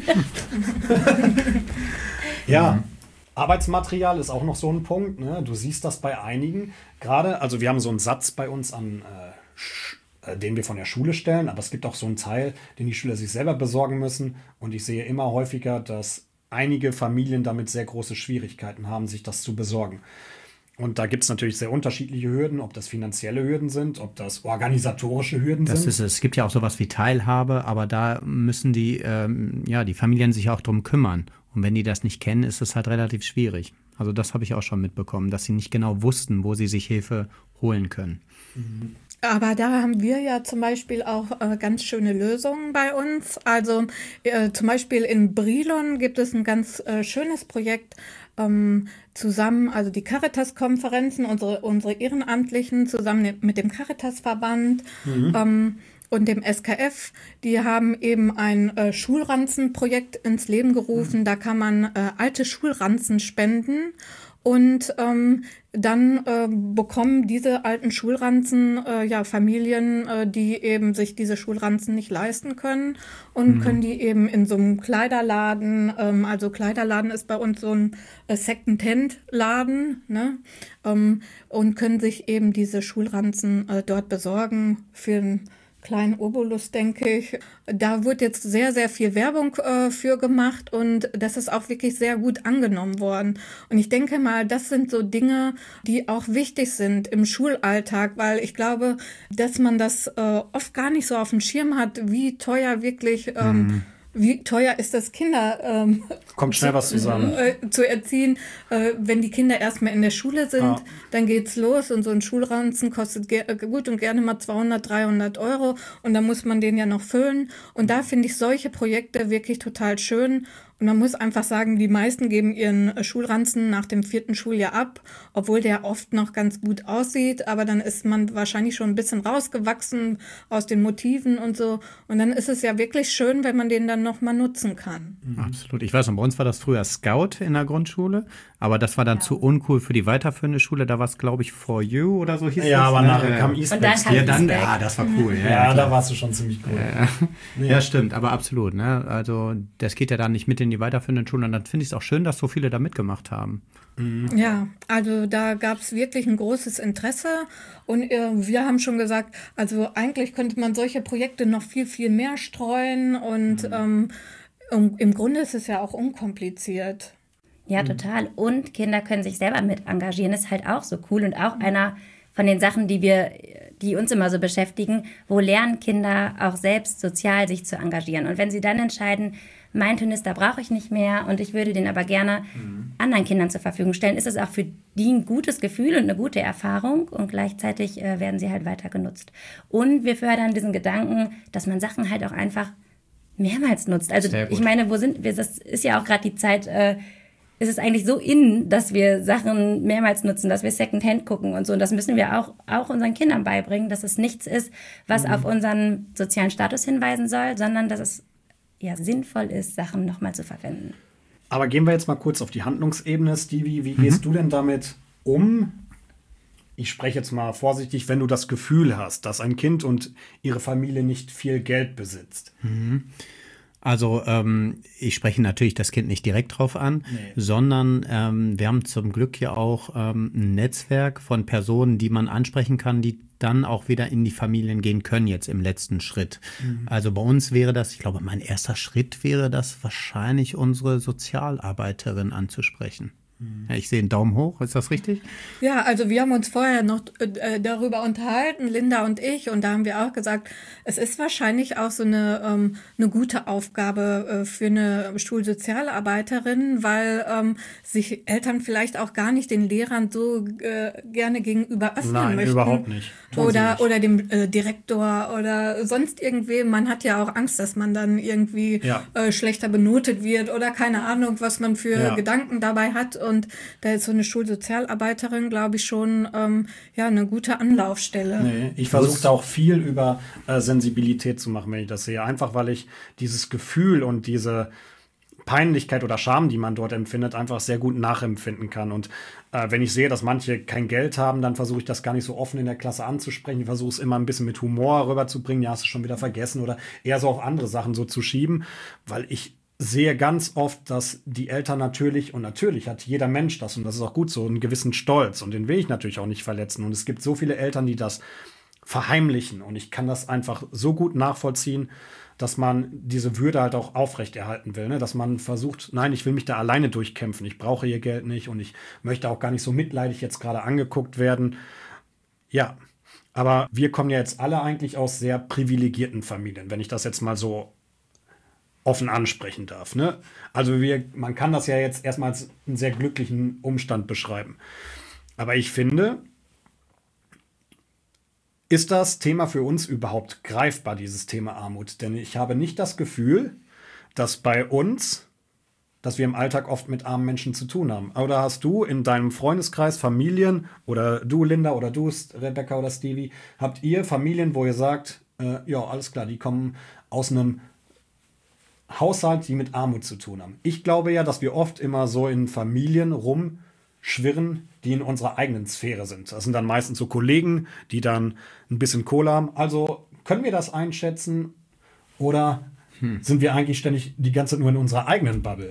Ja, Arbeitsmaterial ist auch noch so ein Punkt. Ne? Du siehst das bei einigen. Gerade, also wir haben so einen Satz bei uns an, den wir von der Schule stellen, aber es gibt auch so einen Teil, den die Schüler sich selber besorgen müssen. Und ich sehe immer häufiger, dass einige Familien damit sehr große Schwierigkeiten haben, sich das zu besorgen. Und da gibt es natürlich sehr unterschiedliche Hürden, ob das finanzielle Hürden sind, ob das organisatorische Hürden sind. Es gibt ja auch sowas wie Teilhabe, aber da müssen die Familien sich auch drum kümmern. Und wenn die das nicht kennen, ist es halt relativ schwierig. Also das habe ich auch schon mitbekommen, dass sie nicht genau wussten, wo sie sich Hilfe holen können. Aber da haben wir ja zum Beispiel auch ganz schöne Lösungen bei uns. Also zum Beispiel in Brilon gibt es ein ganz schönes Projekt zusammen, also die Caritas-Konferenzen, unsere Ehrenamtlichen zusammen mit dem Caritas-Verband und dem SKF, die haben eben ein Schulranzenprojekt ins Leben gerufen. Da kann man alte Schulranzen spenden. Und dann bekommen diese alten Schulranzen Familien, die eben sich diese Schulranzen nicht leisten können und können die eben in so einem Kleiderladen, also Kleiderladen ist bei uns so ein Second-Hand-Laden, ne? Und können sich eben diese Schulranzen dort besorgen für einen kleinen Obolus, denke ich. Da wird jetzt sehr, sehr viel Werbung für gemacht und das ist auch wirklich sehr gut angenommen worden. Und ich denke mal, das sind so Dinge, die auch wichtig sind im Schulalltag, weil ich glaube, dass man das oft gar nicht so auf dem Schirm hat, wie teuer wirklich wie teuer ist das, Kinder kommt schnell was zusammen. Zu erziehen. Wenn die Kinder erstmal in der Schule sind, dann geht's los und so ein Schulranzen kostet gut und gerne mal 200, 300 Euro und dann muss man den ja noch füllen. Und da finde ich solche Projekte wirklich total schön. Und man muss einfach sagen, die meisten geben ihren Schulranzen nach dem 4. Schuljahr ab, obwohl der oft noch ganz gut aussieht, aber dann ist man wahrscheinlich schon ein bisschen rausgewachsen aus den Motiven und so. Und dann ist es ja wirklich schön, wenn man den dann nochmal nutzen kann. Absolut. Ich weiß noch, bei uns war das früher Scout in der Grundschule, aber das war dann zu uncool für die weiterführende Schule. Da war es, glaube ich, For You oder so hieß das. Ja, aber nachher kam Eastback. Das war cool. Ja, da warst du schon ziemlich cool. Ja, stimmt, aber absolut. Ne? Also das geht ja dann nicht mit in die weiterführenden Schulen. Und dann finde ich es auch schön, dass so viele da mitgemacht haben. Ja, also da gab es wirklich ein großes Interesse und wir haben schon gesagt, also eigentlich könnte man solche Projekte noch viel, viel mehr streuen und im Grunde ist es ja auch unkompliziert. Ja, total. Und Kinder können sich selber mit engagieren. Das ist halt auch so cool und auch einer von den Sachen, die uns immer so beschäftigen, wo lernen Kinder auch selbst sozial sich zu engagieren. Und wenn sie dann entscheiden, mein Turnister brauche ich nicht mehr und ich würde den aber gerne anderen Kindern zur Verfügung stellen, ist es auch für die ein gutes Gefühl und eine gute Erfahrung und gleichzeitig werden sie halt weiter genutzt. Und wir fördern diesen Gedanken, dass man Sachen halt auch einfach mehrmals nutzt. Also ich meine, wo sind wir? Das ist ja auch gerade die Zeit, ist es eigentlich so in, dass wir Sachen mehrmals nutzen, dass wir Secondhand gucken und so. Und das müssen wir auch unseren Kindern beibringen, dass es nichts ist, was auf unseren sozialen Status hinweisen soll, sondern dass es ja sinnvoll ist, Sachen nochmal zu verwenden. Aber gehen wir jetzt mal kurz auf die Handlungsebene. Stevie, wie gehst du denn damit um? Ich spreche jetzt mal vorsichtig, wenn du das Gefühl hast, dass ein Kind und ihre Familie nicht viel Geld besitzt. Also ich spreche natürlich das Kind nicht direkt drauf an, sondern wir haben zum Glück ja auch ein Netzwerk von Personen, die man ansprechen kann, die dann auch wieder in die Familien gehen können jetzt im letzten Schritt. Also bei uns wäre das, ich glaube, mein erster Schritt wäre das wahrscheinlich unsere Sozialarbeiterin anzusprechen. Ja, ich sehe einen Daumen hoch, ist das richtig? Ja, also wir haben uns vorher noch darüber unterhalten, Linda und ich, und da haben wir auch gesagt, es ist wahrscheinlich auch so eine gute Aufgabe für eine Schulsozialarbeiterin, weil sich Eltern vielleicht auch gar nicht den Lehrern so gerne gegenüber öffnen möchten. Nein, überhaupt nicht. Oder dem Direktor oder sonst irgendwem. Man hat ja auch Angst, dass man dann irgendwie schlechter benotet wird oder keine Ahnung, was man für Gedanken dabei hat. Und da ist so eine Schulsozialarbeiterin, glaube ich, schon eine gute Anlaufstelle. Nee, ich versuche da auch viel über Sensibilität zu machen, wenn ich das sehe. Einfach, weil ich dieses Gefühl und diese Peinlichkeit oder Scham, die man dort empfindet, einfach sehr gut nachempfinden kann. Und wenn ich sehe, dass manche kein Geld haben, dann versuche ich das gar nicht so offen in der Klasse anzusprechen. Ich versuche es immer ein bisschen mit Humor rüberzubringen. Ja, hast du schon wieder vergessen oder eher so auf andere Sachen so zu schieben, weil ich sehe ganz oft, dass die Eltern natürlich hat jeder Mensch das, und das ist auch gut so, einen gewissen Stolz, und den will ich natürlich auch nicht verletzen. Und es gibt so viele Eltern, die das verheimlichen, und ich kann das einfach so gut nachvollziehen, dass man diese Würde halt auch aufrechterhalten will, ne? Dass man versucht, nein, ich will mich da alleine durchkämpfen, ich brauche ihr Geld nicht und ich möchte auch gar nicht so mitleidig jetzt gerade angeguckt werden. Ja, aber wir kommen ja jetzt alle eigentlich aus sehr privilegierten Familien, wenn ich das jetzt mal so offen ansprechen darf. Ne? Also man kann das ja jetzt erstmal als einen sehr glücklichen Umstand beschreiben. Aber ich finde, ist das Thema für uns überhaupt greifbar, dieses Thema Armut? Denn ich habe nicht das Gefühl, dass bei uns, dass wir im Alltag oft mit armen Menschen zu tun haben. Oder hast du in deinem Freundeskreis Familien, oder du, Linda, oder du, Rebecca oder Stevie, habt ihr Familien, wo ihr sagt, ja, alles klar, die kommen aus einem Haushalt, die mit Armut zu tun haben. Ich glaube ja, dass wir oft immer so in Familien rumschwirren, die in unserer eigenen Sphäre sind. Das sind dann meistens so Kollegen, die dann ein bisschen Kohle haben. Also können wir das einschätzen oder sind wir eigentlich ständig die ganze Zeit nur in unserer eigenen Bubble?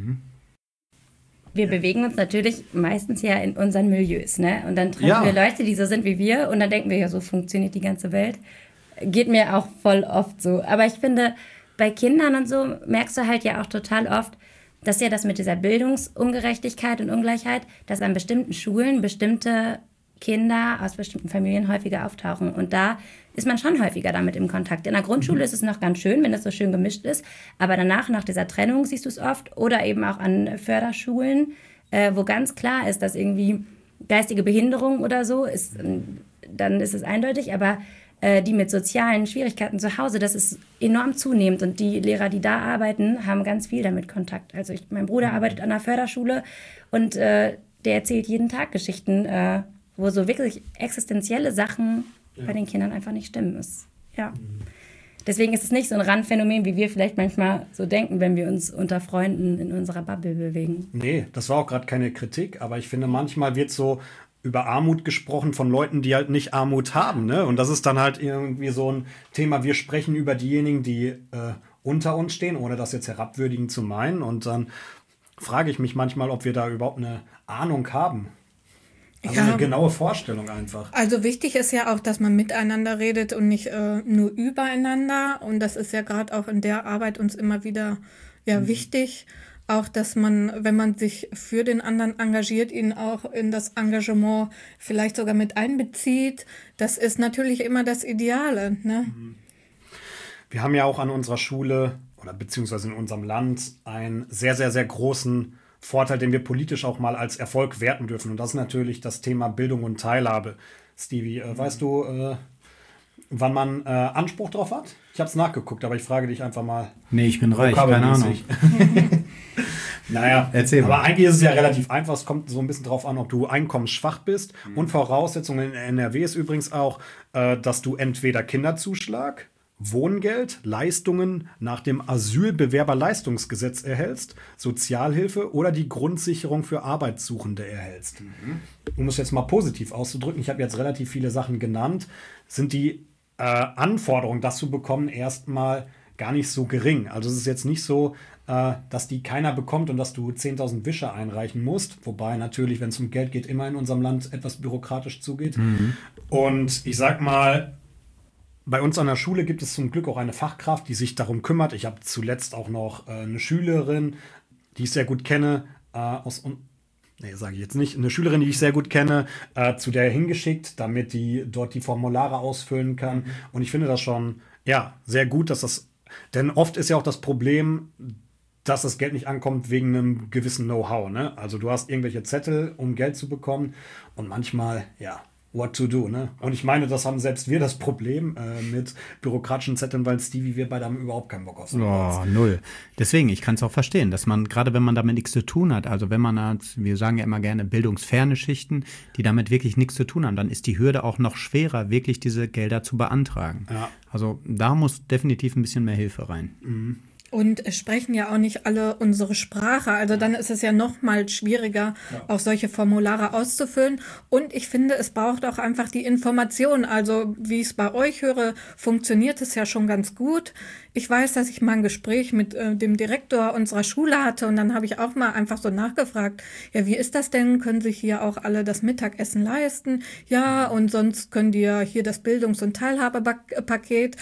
Wir bewegen uns natürlich meistens ja in unseren Milieus, ne? Und dann treffen wir Leute, die so sind wie wir, und dann denken wir ja, so funktioniert die ganze Welt. Geht mir auch voll oft so. Aber ich finde, bei Kindern und so merkst du halt ja auch total oft, dass ja das mit dieser Bildungsungerechtigkeit und Ungleichheit, dass an bestimmten Schulen bestimmte Kinder aus bestimmten Familien häufiger auftauchen. Und da ist man schon häufiger damit im Kontakt. In der Grundschule ist es noch ganz schön, wenn das so schön gemischt ist. Aber danach, nach dieser Trennung, siehst du es oft. Oder eben auch an Förderschulen, wo ganz klar ist, dass irgendwie geistige Behinderung oder so ist, dann ist es eindeutig. Aber die mit sozialen Schwierigkeiten zu Hause, das ist enorm zunehmend. Und die Lehrer, die da arbeiten, haben ganz viel damit Kontakt. Also mein Bruder arbeitet an einer Förderschule und der erzählt jeden Tag Geschichten, wo so wirklich existenzielle Sachen bei den Kindern einfach nicht stimmen. Deswegen ist es nicht so ein Randphänomen, wie wir vielleicht manchmal so denken, wenn wir uns unter Freunden in unserer Bubble bewegen. Nee, das war auch gerade keine Kritik, aber ich finde, manchmal wird so über Armut gesprochen von Leuten, die halt nicht Armut haben, ne? Und das ist dann halt irgendwie so ein Thema, wir sprechen über diejenigen, die unter uns stehen, ohne das jetzt herabwürdigend zu meinen. Und dann frage ich mich manchmal, ob wir da überhaupt eine Ahnung haben. Also eine genaue Vorstellung einfach. Also wichtig ist ja auch, dass man miteinander redet und nicht nur übereinander. Und das ist ja gerade auch in der Arbeit uns immer wieder wichtig. Auch, dass man, wenn man sich für den anderen engagiert, ihn auch in das Engagement vielleicht sogar mit einbezieht. Das ist natürlich immer das Ideale, ne? Wir haben ja auch an unserer Schule oder beziehungsweise in unserem Land einen sehr, sehr, sehr großen Vorteil, den wir politisch auch mal als Erfolg werten dürfen. Und das ist natürlich das Thema Bildung und Teilhabe. Stevie, weißt du, wann man Anspruch drauf hat? Ich habe es nachgeguckt, aber ich frage dich einfach mal. Nee, ich bin reich, keine Ahnung. Naja, aber eigentlich ist es ja relativ einfach. Es kommt so ein bisschen drauf an, ob du einkommensschwach bist. Und Voraussetzung in NRW ist übrigens auch, dass du entweder Kinderzuschlag Wohngeld, Leistungen nach dem Asylbewerberleistungsgesetz erhältst, Sozialhilfe oder die Grundsicherung für Arbeitssuchende erhältst. Um es jetzt mal positiv auszudrücken, ich habe jetzt relativ viele Sachen genannt, sind die Anforderungen, das zu bekommen, erstmal gar nicht so gering. Also es ist jetzt nicht so, dass die keiner bekommt und dass du 10.000 Wische einreichen musst. Wobei natürlich, wenn es um Geld geht, immer in unserem Land etwas bürokratisch zugeht. Und ich sag mal, bei uns an der Schule gibt es zum Glück auch eine Fachkraft, die sich darum kümmert. Ich habe zuletzt auch noch eine Schülerin, die ich sehr gut kenne, sage ich jetzt nicht, eine Schülerin, die ich sehr gut kenne, zu der hingeschickt, damit die dort die Formulare ausfüllen kann. Und ich finde das schon, ja, sehr gut, denn oft ist ja auch das Problem, dass das Geld nicht ankommt wegen einem gewissen Know-how, ne? Also du hast irgendwelche Zettel, um Geld zu bekommen und manchmal, ja, what to do, ne? Und ich meine, das haben selbst wir das Problem mit bürokratischen Zetteln, weil Stevie, wir beide haben überhaupt keinen Bock auf so Oh, null. Deswegen, ich kann es auch verstehen, dass man, gerade wenn man damit nichts zu tun hat, also wenn man hat, wir sagen ja immer gerne bildungsferne Schichten, die damit wirklich nichts zu tun haben, dann ist die Hürde auch noch schwerer, wirklich diese Gelder zu beantragen. Ja. Also da muss definitiv ein bisschen mehr Hilfe rein. Und es sprechen ja auch nicht alle unsere Sprache. Also dann ist es ja noch mal schwieriger, auch solche Formulare auszufüllen. Und ich finde, es braucht auch einfach die Information. Also wie ich es bei euch höre, funktioniert es ja schon ganz gut. Ich weiß, dass ich mal ein Gespräch mit dem Direktor unserer Schule hatte und dann habe ich auch mal einfach so nachgefragt, ja, wie ist das denn? Können sich hier auch alle das Mittagessen leisten? Ja, und sonst können die ja hier das Bildungs- und Teilhabepaket,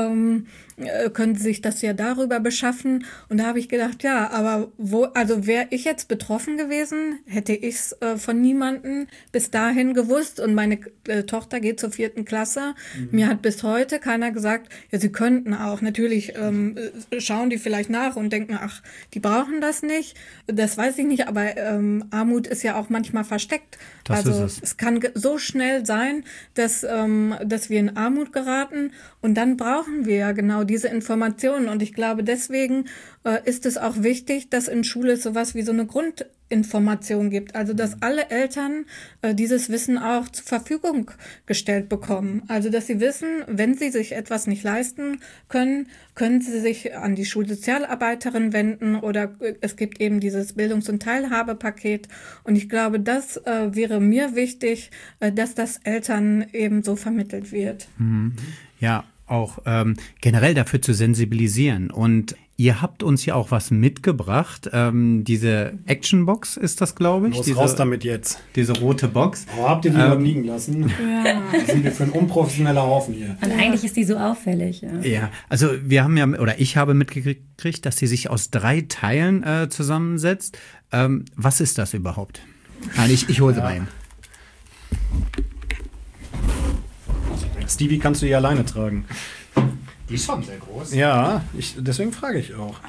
können sie sich das ja darüber beschaffen. Und da habe ich gedacht, ja, aber wäre ich jetzt betroffen gewesen, hätte ich es von niemandem bis dahin gewusst. Und meine Tochter geht zur 4. Klasse. Mir hat bis heute keiner gesagt, ja, sie könnten auch. Natürlich schauen die vielleicht nach und denken, ach, die brauchen das nicht. Das weiß ich nicht, aber Armut ist ja auch manchmal versteckt. Das also ist es. es kann so schnell sein, dass wir in Armut geraten und dann brauchen wir ja genau diese Informationen. Und ich glaube, deswegen ist es auch wichtig, dass in Schule sowas wie so eine Grundinformation gibt. Also, dass alle Eltern dieses Wissen auch zur Verfügung gestellt bekommen. Also, dass sie wissen, wenn sie sich etwas nicht leisten können, können sie sich an die Schulsozialarbeiterin wenden oder es gibt eben dieses Bildungs- und Teilhabepaket. Und ich glaube, das wäre mir wichtig, dass das Eltern eben so vermittelt wird. Ja, auch generell dafür zu sensibilisieren. Und ihr habt uns ja auch was mitgebracht. Diese Actionbox ist das, glaube ich. Raus damit jetzt. Diese rote Box. Oh, habt ihr die dort liegen lassen? Ja. Da sind wir für ein unprofessioneller Haufen hier. Und eigentlich ist die so auffällig. Ja, Ja, also wir haben ja, oder ich habe mitgekriegt, dass sie sich aus 3 Teilen zusammensetzt. Was ist das überhaupt? Nein, ich hole sie mal hin. Stevie kannst du hier alleine tragen. Die ist schon sehr groß. Ja, deswegen frage ich auch.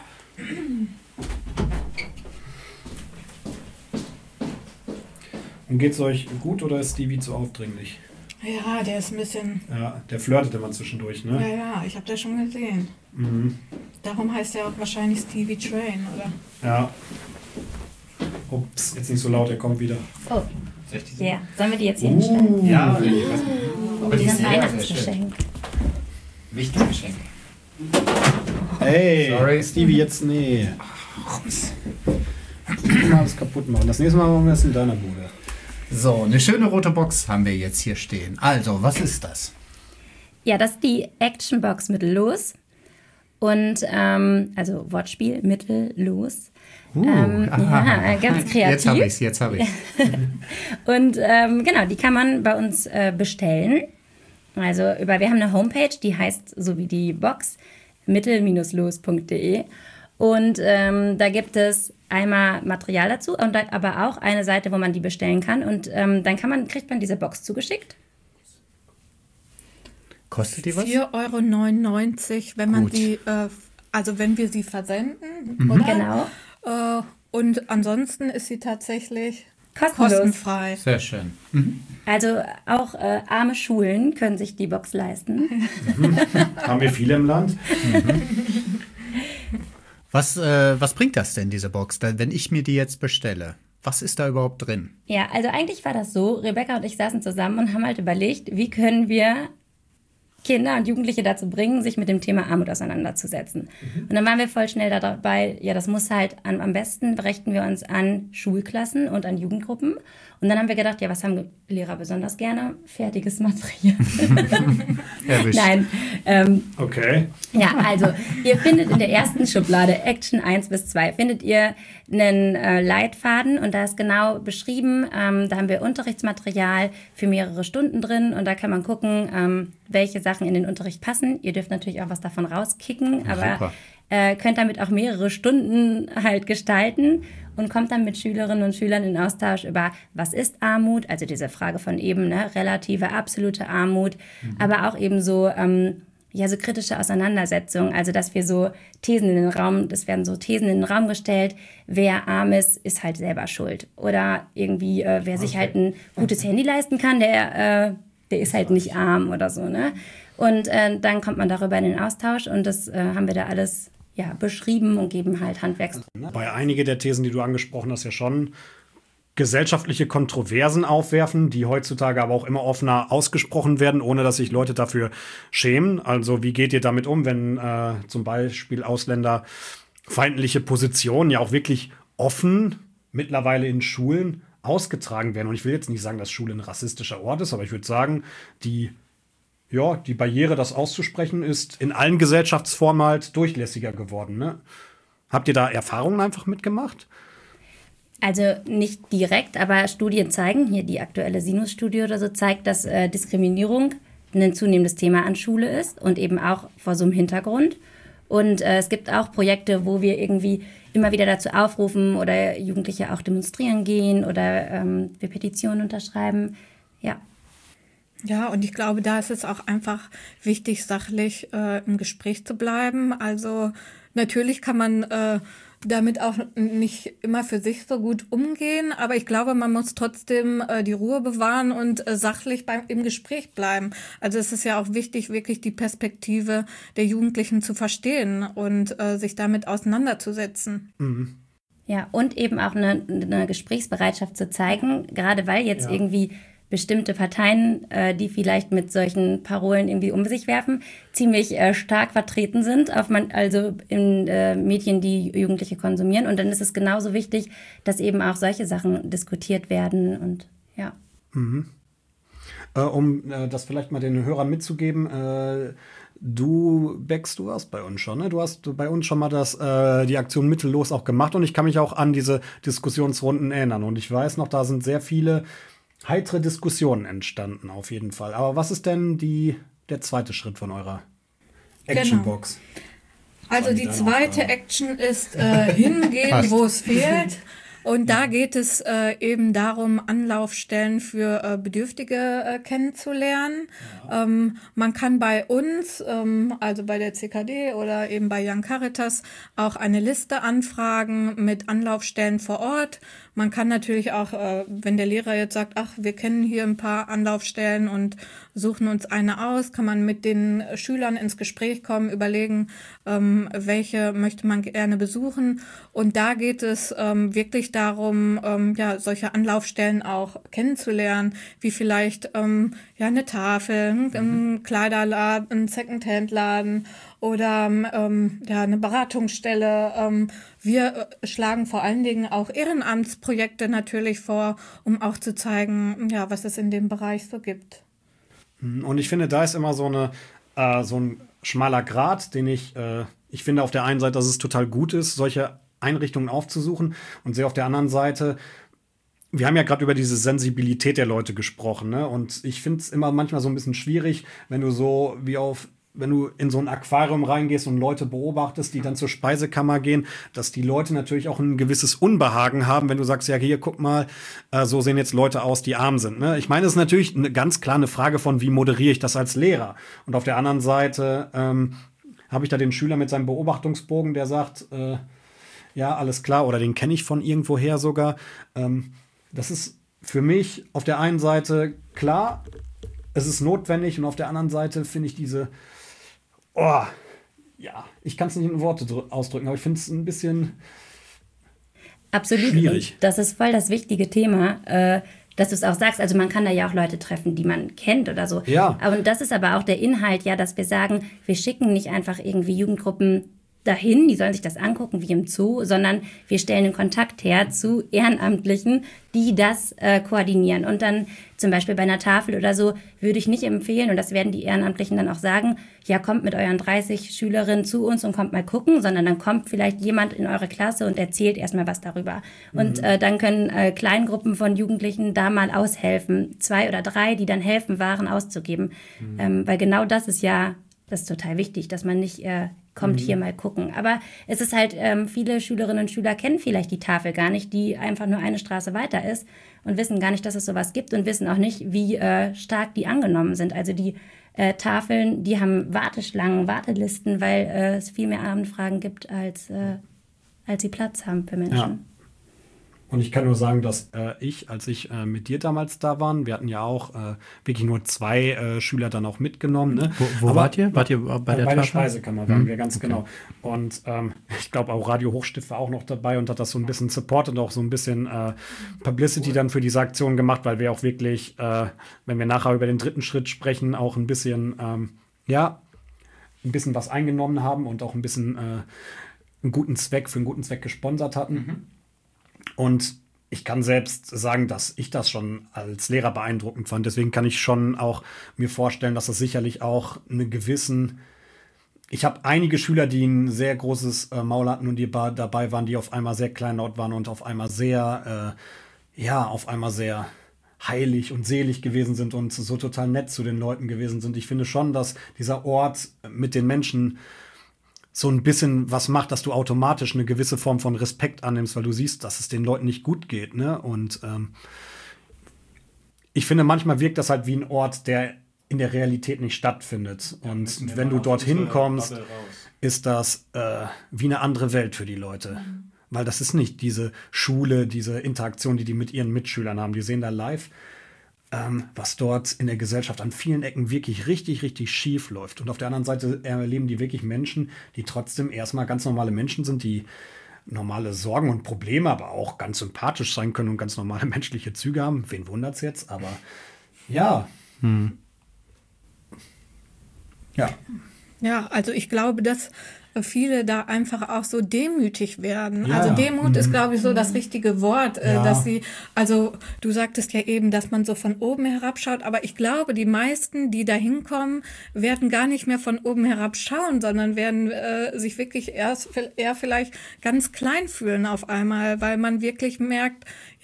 Und geht's euch gut oder ist Stevie zu aufdringlich? Ja, der ist ein bisschen... Ja, der flirtet immer zwischendurch, ne? Ja, ich habe das schon gesehen. Darum heißt er auch wahrscheinlich Stevie Train, oder? Ja. Ups, jetzt nicht so laut, er kommt wieder. Oh, ja. Sollen wir die jetzt hier hinstellen? Ja, Aber die sind Weihnachtsgeschenk. Wichtiges Geschenk. Hey, Sorry. Stevie, jetzt nee. Mal alles kaputt machen. Das nächste Mal machen wir das in deiner Bude. So, eine schöne rote Box haben wir jetzt hier stehen. Also, was ist das? Ja, das ist die Actionbox Mittellos. Und, also Wortspiel, Mittellos. Ja, ganz kreativ. Jetzt hab ich's. Und genau, die kann man bei uns bestellen. Also wir haben eine Homepage, die heißt so wie die Box, mittel-los.de. Und da gibt es einmal Material dazu und dann aber auch eine Seite, wo man die bestellen kann. Und dann kriegt man diese Box zugeschickt. Kostet die was? 4,99 €, wenn man Gut. die, wenn wir sie versenden, oder? Genau. Und ansonsten ist sie tatsächlich Kostenlos. kostenfrei. Sehr schön. Also auch arme Schulen können sich die Box leisten. Haben wir viele im Land? Was bringt das denn, diese Box, wenn ich mir die jetzt bestelle? Was ist da überhaupt drin? Ja, also eigentlich war das so, Rebecca und ich saßen zusammen und haben halt überlegt, wie können wir Kinder und Jugendliche dazu bringen, sich mit dem Thema Armut auseinanderzusetzen. Und dann waren wir voll schnell dabei, ja, das muss halt, am besten richten wir uns an Schulklassen und an Jugendgruppen. Und dann haben wir gedacht, ja, was haben Lehrer besonders gerne? Fertiges Material. Erwischt. Nein. Okay. Ja, also ihr findet in der ersten Schublade Action 1 bis 2, findet ihr einen Leitfaden und da ist genau beschrieben, da haben wir Unterrichtsmaterial für mehrere Stunden drin und da kann man gucken, welche Sachen in den Unterricht passen. Ihr dürft natürlich auch was davon rauskicken, aber könnt damit auch mehrere Stunden halt gestalten und kommt dann mit Schülerinnen und Schülern in Austausch über, was ist Armut, also diese Frage von eben, ne, relative, absolute Armut, aber auch eben so, so kritische Auseinandersetzungen, also dass wir so Thesen in den Raum, das werden so Thesen in den Raum gestellt, wer arm ist halt selber schuld. Oder irgendwie, wer sich halt ein gutes Handy leisten kann, der ist halt nicht arm oder so, ne? Und dann kommt man darüber in den Austausch und das haben wir da alles beschrieben und geben halt Handwerks. Bei einigen der Thesen, die du angesprochen hast, ja schon gesellschaftliche Kontroversen aufwerfen, die heutzutage aber auch immer offener ausgesprochen werden, ohne dass sich Leute dafür schämen. Also wie geht ihr damit um, wenn zum Beispiel ausländerfeindliche Positionen ja auch wirklich offen mittlerweile in Schulen ausgetragen werden? Und ich will jetzt nicht sagen, dass Schule ein rassistischer Ort ist, aber ich würde sagen, die Barriere, das auszusprechen, ist in allen Gesellschaftsformen halt durchlässiger geworden. Ne? Habt ihr da Erfahrungen einfach mitgemacht? Also nicht direkt, aber Studien zeigen, hier die aktuelle Sinus-Studie oder so, zeigt, dass Diskriminierung ein zunehmendes Thema an Schule ist und eben auch vor so einem Hintergrund. Und es gibt auch Projekte, wo wir irgendwie immer wieder dazu aufrufen oder Jugendliche auch demonstrieren gehen oder wir Petitionen unterschreiben. Ja. Ja, und ich glaube, da ist es auch einfach wichtig, sachlich im Gespräch zu bleiben. Also natürlich kann man damit auch nicht immer für sich so gut umgehen, aber ich glaube, man muss trotzdem die Ruhe bewahren und sachlich im Gespräch bleiben. Also es ist ja auch wichtig, wirklich die Perspektive der Jugendlichen zu verstehen und sich damit auseinanderzusetzen. Mhm. Ja, und eben auch eine Gesprächsbereitschaft zu zeigen, gerade weil jetzt irgendwie bestimmte Parteien, die vielleicht mit solchen Parolen irgendwie um sich werfen, ziemlich stark vertreten sind, also in Medien, die Jugendliche konsumieren. Und dann ist es genauso wichtig, dass eben auch solche Sachen diskutiert werden und ja. Mhm. Um das vielleicht mal den Hörern mitzugeben, du warst bei uns schon, ne? Du hast bei uns schon mal die Aktion Mittellos auch gemacht und ich kann mich auch an diese Diskussionsrunden erinnern. Und ich weiß noch, da sind sehr viele heitere Diskussionen entstanden, auf jeden Fall. Aber was ist denn der zweite Schritt von eurer Actionbox? Genau. Also die zweite Action ist hingehen, wo es fehlt. Und da geht es eben darum, Anlaufstellen für Bedürftige kennenzulernen. Ja. Man kann bei uns, also bei der CKD oder eben bei Young Caritas, auch eine Liste anfragen mit Anlaufstellen vor Ort. Man kann natürlich auch, wenn der Lehrer jetzt sagt, ach, wir kennen hier ein paar Anlaufstellen und suchen uns eine aus, kann man mit den Schülern ins Gespräch kommen, überlegen, welche möchte man gerne besuchen. Und da geht es wirklich darum, solche Anlaufstellen auch kennenzulernen, wie vielleicht eine Tafel, ein Kleiderladen, ein Secondhand-Laden oder eine Beratungsstelle. Wir schlagen vor allen Dingen auch Ehrenamtsprojekte natürlich vor, um auch zu zeigen, was es in dem Bereich so gibt. Und ich finde, da ist immer so ein schmaler Grat, den ich finde auf der einen Seite, dass es total gut ist, solche Einrichtungen aufzusuchen und sehe auf der anderen Seite, wir haben ja gerade über diese Sensibilität der Leute gesprochen, ne? Und ich finde es immer manchmal so ein bisschen schwierig, wenn du wenn du in so ein Aquarium reingehst und Leute beobachtest, die dann zur Speisekammer gehen, dass die Leute natürlich auch ein gewisses Unbehagen haben, wenn du sagst, ja, hier, guck mal, so sehen jetzt Leute aus, die arm sind. Ne? Ich meine, es ist natürlich ganz klar eine Frage von, wie moderiere ich das als Lehrer? Und auf der anderen Seite habe ich da den Schüler mit seinem Beobachtungsbogen, der sagt, ja, alles klar, oder den kenne ich von irgendwoher sogar. Das ist für mich auf der einen Seite klar, es ist notwendig und auf der anderen Seite finde ich ich kann es nicht in Worte ausdrücken, aber ich finde es ein bisschen absolut schwierig. Das ist voll das wichtige Thema, dass du es auch sagst. Also man kann da ja auch Leute treffen, die man kennt oder so. Ja. Und das ist aber auch der Inhalt, ja, dass wir sagen, wir schicken nicht einfach irgendwie Jugendgruppen dahin, die sollen sich das angucken wie im Zoo, sondern wir stellen einen Kontakt her zu Ehrenamtlichen, die das koordinieren. Und dann zum Beispiel bei einer Tafel oder so würde ich nicht empfehlen, und das werden die Ehrenamtlichen dann auch sagen, ja, kommt mit euren 30 Schülerinnen zu uns und kommt mal gucken, sondern dann kommt vielleicht jemand in eure Klasse und erzählt erstmal was darüber. Und dann können Kleingruppen von Jugendlichen da mal aushelfen, 2 oder 3, die dann helfen, Waren auszugeben. Weil genau das ist total wichtig, dass man nicht kommt hier mal gucken. Aber es ist halt, viele Schülerinnen und Schüler kennen vielleicht die Tafel gar nicht, die einfach nur eine Straße weiter ist und wissen gar nicht, dass es sowas gibt und wissen auch nicht, wie stark die angenommen sind. Also die Tafeln, die haben Warteschlangen, Wartelisten, weil es viel mehr Anfragen gibt, als sie Platz haben für Menschen. Ja. Und ich kann nur sagen, dass als ich mit dir damals da war, wir hatten ja auch wirklich nur 2 Schüler dann auch mitgenommen. Ne? Wo wart ihr? Wart ihr bei der Tafel? Speisekammer waren wir, ganz genau. Und ich glaube auch Radio Hochstift war auch noch dabei und hat das so ein bisschen Support und auch so ein bisschen Publicity dann für diese Aktion gemacht, weil wir auch wirklich, wenn wir nachher über den 3. Schritt sprechen, auch ein bisschen, ein bisschen was eingenommen haben und auch ein bisschen für einen guten Zweck gesponsert hatten. Und ich kann selbst sagen, dass ich das schon als Lehrer beeindruckend fand. Deswegen kann ich schon auch mir vorstellen, dass das sicherlich auch ich habe einige Schüler, die ein sehr großes Maul hatten und die dabei waren, die auf einmal sehr kleinlaut waren und auf einmal sehr heilig und selig gewesen sind und so total nett zu den Leuten gewesen sind. Ich finde schon, dass dieser Ort mit den Menschen so ein bisschen was macht, dass du automatisch eine gewisse Form von Respekt annimmst, weil du siehst, dass es den Leuten nicht gut geht. Ne? Und ich finde, manchmal wirkt das halt wie ein Ort, der in der Realität nicht stattfindet. Und wenn du dorthin kommst, ist das wie eine andere Welt für die Leute. Weil das ist nicht diese Schule, diese Interaktion, die mit ihren Mitschülern haben. Die sehen da live, was dort in der Gesellschaft an vielen Ecken wirklich richtig, richtig schief läuft. Und auf der anderen Seite erleben die wirklich Menschen, die trotzdem erstmal ganz normale Menschen sind, die normale Sorgen und Probleme, aber auch ganz sympathisch sein können und ganz normale menschliche Züge haben. Wen wundert's jetzt? Aber ja. Ja. Ja, also ich glaube, dass viele da einfach auch so demütig werden. Ja. Also Demut ist, glaube ich, so das richtige Wort, Ja. dass also du sagtest ja eben, dass man so von oben herabschaut, aber ich glaube, die meisten, die da hinkommen, werden gar nicht mehr von oben herab schauen, sondern werden sich wirklich eher vielleicht ganz klein fühlen auf einmal, weil man wirklich merkt,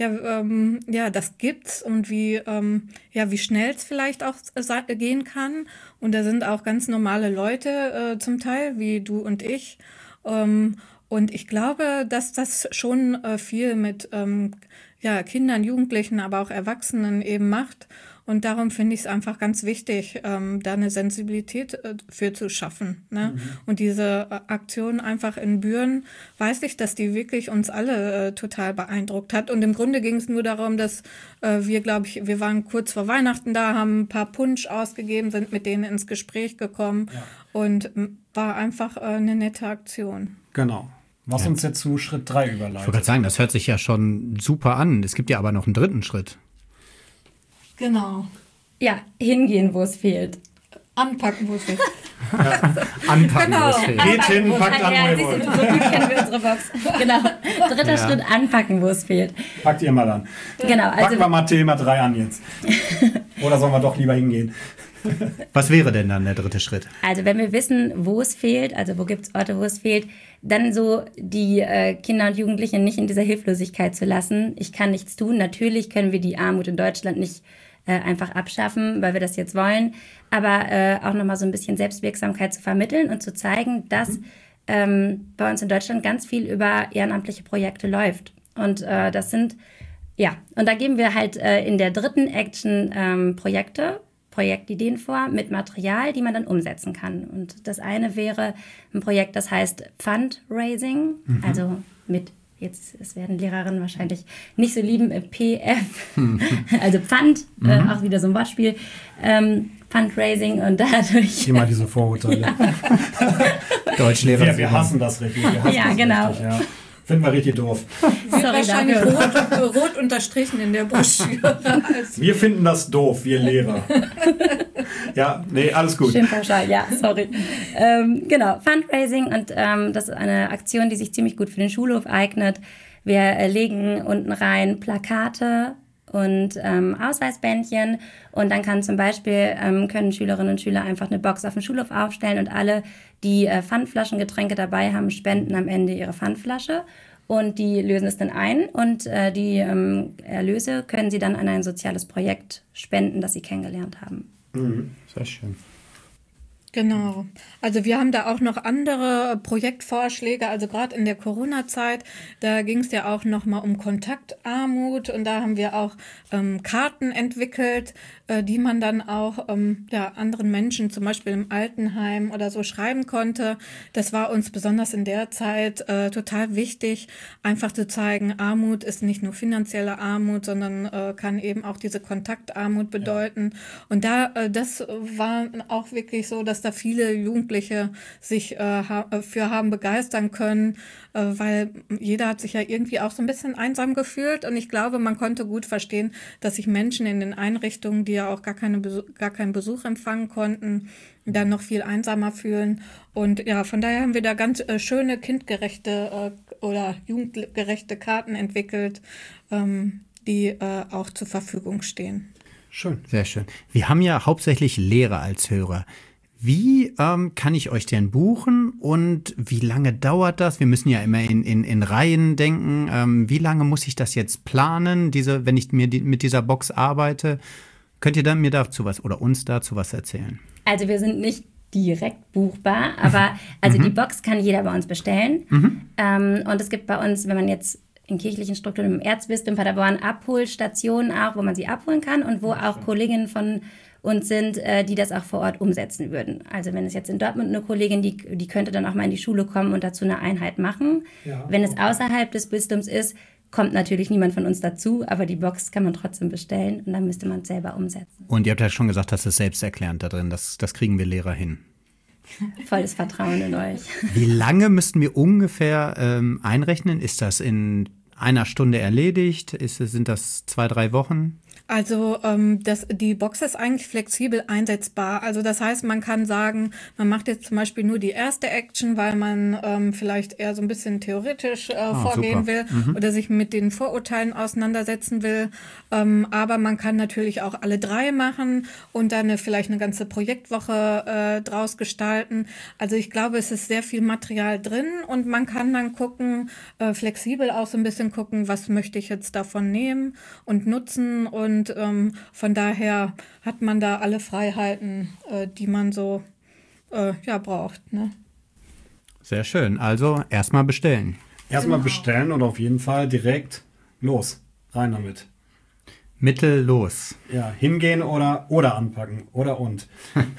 das gibt's und wie schnell es vielleicht auch gehen kann. Und da sind auch ganz normale Leute zum Teil, wie du und ich. Und ich glaube, dass das schon viel mit Kindern, Jugendlichen, aber auch Erwachsenen eben macht. Und darum finde ich es einfach ganz wichtig, da eine Sensibilität für zu schaffen. Ne? Und diese Aktion einfach in Büren, weiß ich, dass die wirklich uns alle total beeindruckt hat. Und im Grunde ging es nur darum, dass wir waren kurz vor Weihnachten da, haben ein paar Punsch ausgegeben, sind mit denen ins Gespräch gekommen und war einfach eine nette Aktion. Genau. Was uns jetzt zu Schritt 3 Ich wollte überleitet. gerade sagen, das hört sich ja schon super an. Es gibt ja aber noch einen 3. Schritt. Genau. Ja, hingehen, wo es fehlt. Anpacken, wo es ist. Anpacken, Genau. wo es fehlt. Geht hin, packt an, wo ihr siehst du, wollt. so gut kennen wir unsere Box. Genau. 3. Schritt, anpacken, wo es fehlt. Packt ihr mal an. Genau, Packen wir mal Thema 3 an jetzt. Oder sollen wir doch lieber hingehen? Was wäre denn dann der 3. Schritt? Also wenn wir wissen, wo es fehlt, also wo gibt es Orte, wo es fehlt, dann so die Kinder und Jugendlichen nicht in dieser Hilflosigkeit zu lassen. Ich kann nichts tun. Natürlich können wir die Armut in Deutschland nicht einfach abschaffen, weil wir das jetzt wollen, aber auch nochmal so ein bisschen Selbstwirksamkeit zu vermitteln und zu zeigen, dass bei uns in Deutschland ganz viel über ehrenamtliche Projekte läuft. Und das sind, und da geben wir halt in der 3. Action Projektideen vor mit Material, die man dann umsetzen kann. Und das eine wäre ein Projekt, das heißt Fundraising, also es werden Lehrerinnen wahrscheinlich nicht so lieben, PF, also Pfand, auch wieder so ein Wortspiel, Fundraising und dadurch... Immer diese Vorurteile. Deutschlehrer. Wir hassen das richtig. Wir hassen Ja, das genau. Richtig, ja. Finden wir richtig doof. Wird wahrscheinlich rot unterstrichen in der Broschüre. Wir finden das doof, wir Lehrer. Ja, nee, alles gut. Schön pauschal, ja, sorry. Genau, Fundraising und das ist eine Aktion, die sich ziemlich gut für den Schulhof eignet. Wir legen unten rein Plakate und Ausweisbändchen und dann kann zum Beispiel, können Schülerinnen und Schüler einfach eine Box auf dem Schulhof aufstellen und alle, die Pfandflaschengetränke dabei haben, spenden am Ende ihre Pfandflasche und die lösen es dann ein und die Erlöse können sie dann an ein soziales Projekt spenden, das sie kennengelernt haben. Sehr schön. Genau. Also wir haben da auch noch andere Projektvorschläge, also gerade in der Corona-Zeit, da ging es ja auch nochmal um Kontaktarmut und da haben wir auch Karten entwickelt, die man dann auch anderen Menschen, zum Beispiel im Altenheim oder so, schreiben konnte. Das war uns besonders in der Zeit total wichtig, einfach zu zeigen, Armut ist nicht nur finanzielle Armut, sondern kann eben auch diese Kontaktarmut bedeuten. Und das war auch wirklich so, dass da viele Jugendliche sich für haben begeistern können, weil jeder hat sich ja irgendwie auch so ein bisschen einsam gefühlt und ich glaube, man konnte gut verstehen, dass sich Menschen in den Einrichtungen, die ja auch gar keinen Besuch empfangen konnten, dann noch viel einsamer fühlen und ja, von daher haben wir da ganz schöne kindgerechte oder jugendgerechte Karten entwickelt, die auch zur Verfügung stehen. Schön. Sehr schön. Wir haben ja hauptsächlich Lehrer als Hörer. Wie kann ich euch denn buchen und wie lange dauert das? Wir müssen ja immer in Reihen denken. Wie lange muss ich das jetzt planen, wenn ich mit dieser Box arbeite? Könnt ihr dann mir dazu was oder uns dazu was erzählen? Also wir sind nicht direkt buchbar, aber also die Box kann jeder bei uns bestellen. Und es gibt bei uns, wenn man jetzt in kirchlichen Strukturen im Erzbistum Paderborn Abholstationen auch, wo man sie abholen kann und wo auch Kolleginnen von uns sind, die das auch vor Ort umsetzen würden. Also wenn es jetzt in Dortmund eine Kollegin, die könnte dann auch mal in die Schule kommen und dazu eine Einheit machen. Ja, wenn es außerhalb des Bistums ist, kommt natürlich niemand von uns dazu, aber die Box kann man trotzdem bestellen und dann müsste man es selber umsetzen. Und ihr habt ja schon gesagt, das ist selbsterklärend da drin, das kriegen wir Lehrer hin. Volles Vertrauen in euch. Wie lange müssten wir ungefähr einrechnen? Ist das in einer Stunde erledigt? Sind das 2-3 Wochen? Also die Box ist eigentlich flexibel einsetzbar. Also das heißt, man kann sagen, man macht jetzt zum Beispiel nur die erste Action, weil man vielleicht eher so ein bisschen theoretisch vorgehen will oder sich mit den Vorurteilen auseinandersetzen will. Aber man kann natürlich auch alle 3 machen und dann vielleicht eine ganze Projektwoche draus gestalten. Also ich glaube, es ist sehr viel Material drin und man kann dann gucken, flexibel auch so ein bisschen gucken, was möchte ich jetzt davon nehmen und nutzen und von daher hat man da alle Freiheiten, die man so braucht. Ne? Sehr schön. Also erstmal bestellen. Erstmal bestellen und auf jeden Fall direkt los. Rein damit. Mittel los. Ja, hingehen oder anpacken. Oder und.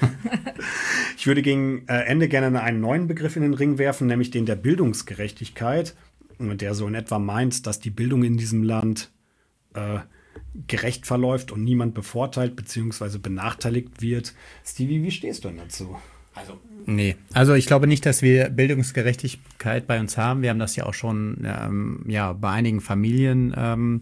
Ich würde gegen Ende gerne einen neuen Begriff in den Ring werfen, nämlich den der Bildungsgerechtigkeit. Der so in etwa meint, dass die Bildung in diesem Land gerecht verläuft und niemand bevorteilt bzw. benachteiligt wird. Stevie, wie stehst du denn dazu? Also ich glaube nicht, dass wir Bildungsgerechtigkeit bei uns haben. Wir haben das ja auch schon bei einigen Familien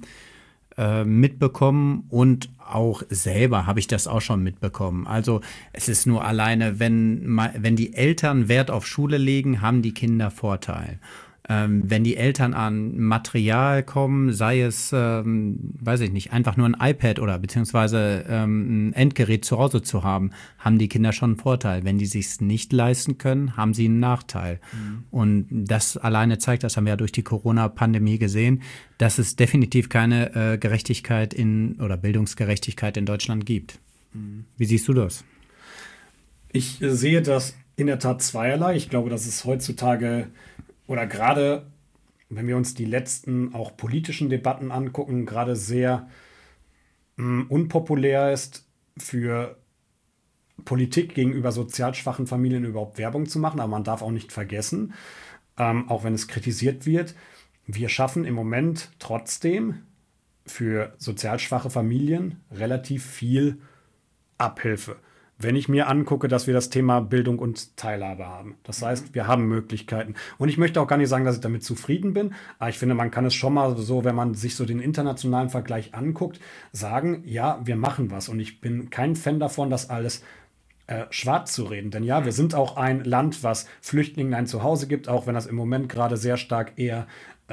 mitbekommen und auch selber habe ich das auch schon mitbekommen. Also es ist nur alleine, wenn die Eltern Wert auf Schule legen, haben die Kinder Vorteil. Wenn die Eltern an Material kommen, sei es, weiß ich nicht, einfach nur ein iPad oder beziehungsweise ein Endgerät zu Hause zu haben, haben die Kinder schon einen Vorteil. Wenn die sich's nicht leisten können, haben sie einen Nachteil. Und das alleine zeigt, das haben wir ja durch die Corona-Pandemie gesehen, dass es definitiv keine Gerechtigkeit oder Bildungsgerechtigkeit in Deutschland gibt. Wie siehst du das? Ich sehe das in der Tat zweierlei. Ich glaube, dass es heutzutage oder gerade, wenn wir uns die letzten auch politischen Debatten angucken, gerade sehr unpopulär ist, für Politik gegenüber sozial schwachen Familien überhaupt Werbung zu machen. Aber man darf auch nicht vergessen, auch wenn es kritisiert wird, wir schaffen im Moment trotzdem für sozial schwache Familien relativ viel Abhilfe. wenn ich mir angucke, dass wir das Thema Bildung und Teilhabe haben. Das heißt, wir haben Möglichkeiten. Und ich möchte auch gar nicht sagen, dass ich damit zufrieden bin, aber ich finde, man kann es schon mal so, wenn man sich so den internationalen Vergleich anguckt, sagen, ja, wir machen was. Und ich bin kein Fan davon, das alles schwarz zu reden. Denn ja, wir sind auch ein Land, was Flüchtlingen ein Zuhause gibt, auch wenn das im Moment gerade sehr stark eher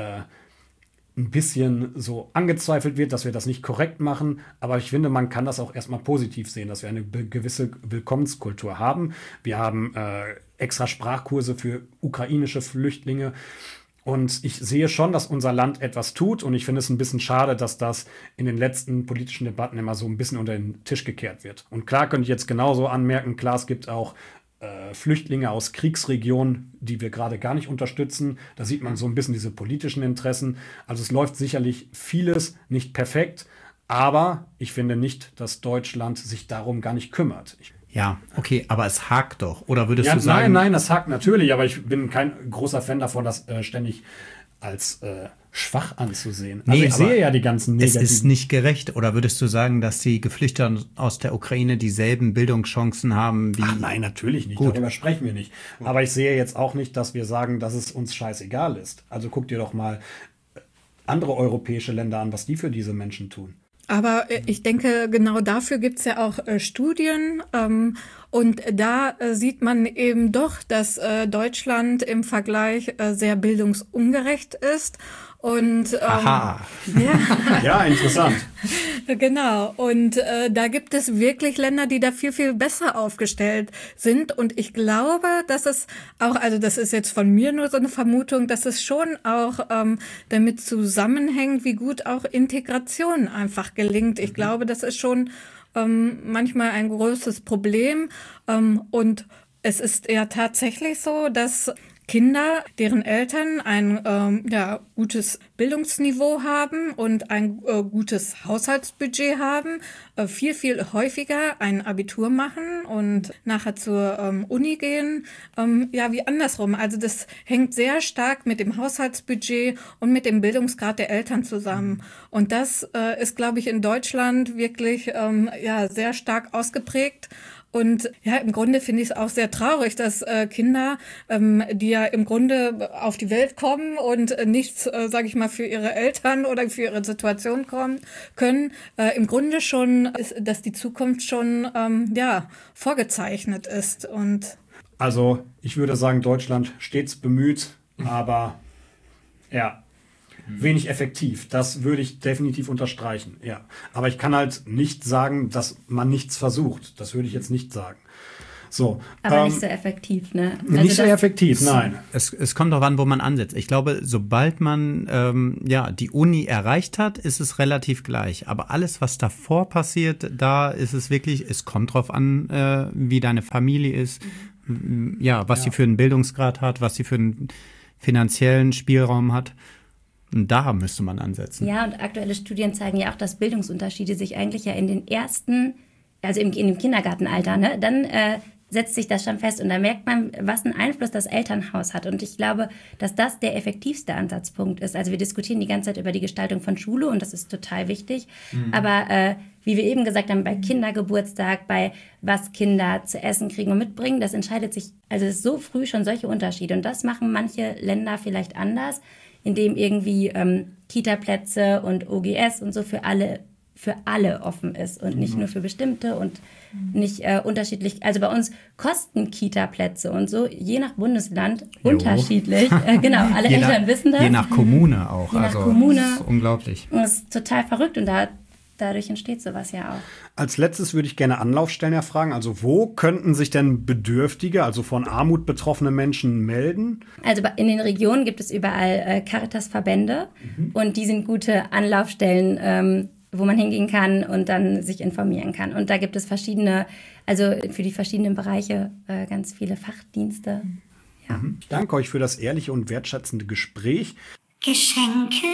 ein bisschen so angezweifelt wird, dass wir das nicht korrekt machen. Aber ich finde, man kann das auch erstmal positiv sehen, dass wir eine gewisse Willkommenskultur haben. Wir haben extra Sprachkurse für ukrainische Flüchtlinge. Und ich sehe schon, dass unser Land etwas tut. Und ich finde es ein bisschen schade, dass das in den letzten politischen Debatten immer so ein bisschen unter den Tisch gekehrt wird. Und klar könnte ich jetzt genauso anmerken, klar, es gibt auch Flüchtlinge aus Kriegsregionen, die wir gerade gar nicht unterstützen. Da sieht man so ein bisschen diese politischen Interessen. Also es läuft sicherlich vieles nicht perfekt, aber ich finde nicht, dass Deutschland sich darum gar nicht kümmert. Ja, okay, aber es hakt doch. Oder würdest du sagen? Nein, das hakt natürlich, aber ich bin kein großer Fan davon, das ständig als schwach anzusehen. Also ich sehe ja die ganzen negativen. Es ist nicht gerecht. Oder würdest du sagen, dass die Geflüchteten aus der Ukraine dieselben Bildungschancen haben wie... Ach nein, natürlich nicht. Gut. Darüber sprechen wir nicht. Aber ich sehe jetzt auch nicht, dass wir sagen, dass es uns scheißegal ist. Also guck dir doch mal andere europäische Länder an, was die für diese Menschen tun. Aber ich denke, genau dafür gibt's ja auch Studien. Und da sieht man eben doch, dass Deutschland im Vergleich sehr bildungsungerecht ist. Und Aha. Ja, interessant. Genau. Und da gibt es wirklich Länder, die da viel, viel besser aufgestellt sind. Und ich glaube, dass es auch, also das ist jetzt von mir nur so eine Vermutung, dass es schon auch damit zusammenhängt, wie gut auch Integration einfach gelingt. Ich glaube, das ist schon manchmal ein großes Problem. Und es ist ja tatsächlich so, dass Kinder, deren Eltern ein gutes Bildungsniveau haben und ein gutes Haushaltsbudget haben, viel, viel häufiger ein Abitur machen und nachher zur Uni gehen, wie andersrum. Also das hängt sehr stark mit dem Haushaltsbudget und mit dem Bildungsgrad der Eltern zusammen. Und das ist, glaube ich, in Deutschland wirklich sehr stark ausgeprägt. Und ja, im Grunde finde ich es auch sehr traurig, dass Kinder, die ja im Grunde auf die Welt kommen und nichts, sage ich mal, für ihre Eltern oder für ihre Situation können, im Grunde schon, dass die Zukunft schon vorgezeichnet ist. Und also ich würde sagen, Deutschland stets bemüht, aber wenig effektiv. Das würde ich definitiv unterstreichen. Ja, aber ich kann halt nicht sagen, dass man nichts versucht. Das würde ich jetzt nicht sagen. So, aber nicht so effektiv, ne? Nicht so effektiv, nein. Es kommt darauf an, wo man ansetzt. Ich glaube, sobald man die Uni erreicht hat, ist es relativ gleich. Aber alles, was davor passiert, da ist es wirklich, es kommt drauf an, wie deine Familie ist, was sie für einen Bildungsgrad hat, was sie für einen finanziellen Spielraum hat. Und da müsste man ansetzen. Ja, und aktuelle Studien zeigen ja auch, dass Bildungsunterschiede sich eigentlich ja in den ersten, also in dem Kindergartenalter, ne, dann setzt sich das schon fest und da merkt man, was einen Einfluss das Elternhaus hat. Und ich glaube, dass das der effektivste Ansatzpunkt ist. Also wir diskutieren die ganze Zeit über die Gestaltung von Schule und das ist total wichtig. Aber wie wir eben gesagt haben, bei Kindergeburtstag, bei was Kinder zu essen kriegen und mitbringen, das entscheidet sich, also es ist so früh schon solche Unterschiede. Und das machen manche Länder vielleicht anders, indem irgendwie Kita-Plätze und OGS und so für alle offen ist und nicht nur für bestimmte und nicht unterschiedlich. Also bei uns kosten Kita-Plätze und so, je nach Bundesland unterschiedlich. Genau, alle Eltern wissen das. Je nach Kommune auch. Je nach Kommune. Das ist unglaublich. Und das ist total verrückt und dadurch entsteht sowas ja auch. Als letztes würde ich gerne Anlaufstellen erfragen. Also wo könnten sich denn Bedürftige, also von Armut betroffene Menschen melden? Also in den Regionen gibt es überall Caritas-Verbände und die sind gute Anlaufstellen, wo man hingehen kann und dann sich informieren kann. Und da gibt es verschiedene, also für die verschiedenen Bereiche ganz viele Fachdienste. Ja. Ich danke euch für das ehrliche und wertschätzende Gespräch. Geschenke?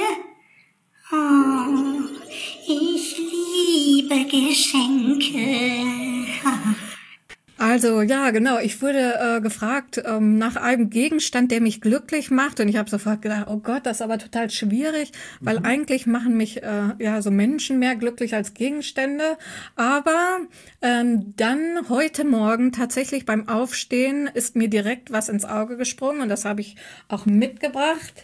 Oh, ich liebe Geschenke. Also ja, genau. Ich wurde gefragt nach einem Gegenstand, der mich glücklich macht. Und ich habe sofort gedacht, oh Gott, das ist aber total schwierig, weil eigentlich machen mich so Menschen mehr glücklich als Gegenstände. Aber dann heute Morgen tatsächlich beim Aufstehen ist mir direkt was ins Auge gesprungen und das habe ich auch mitgebracht.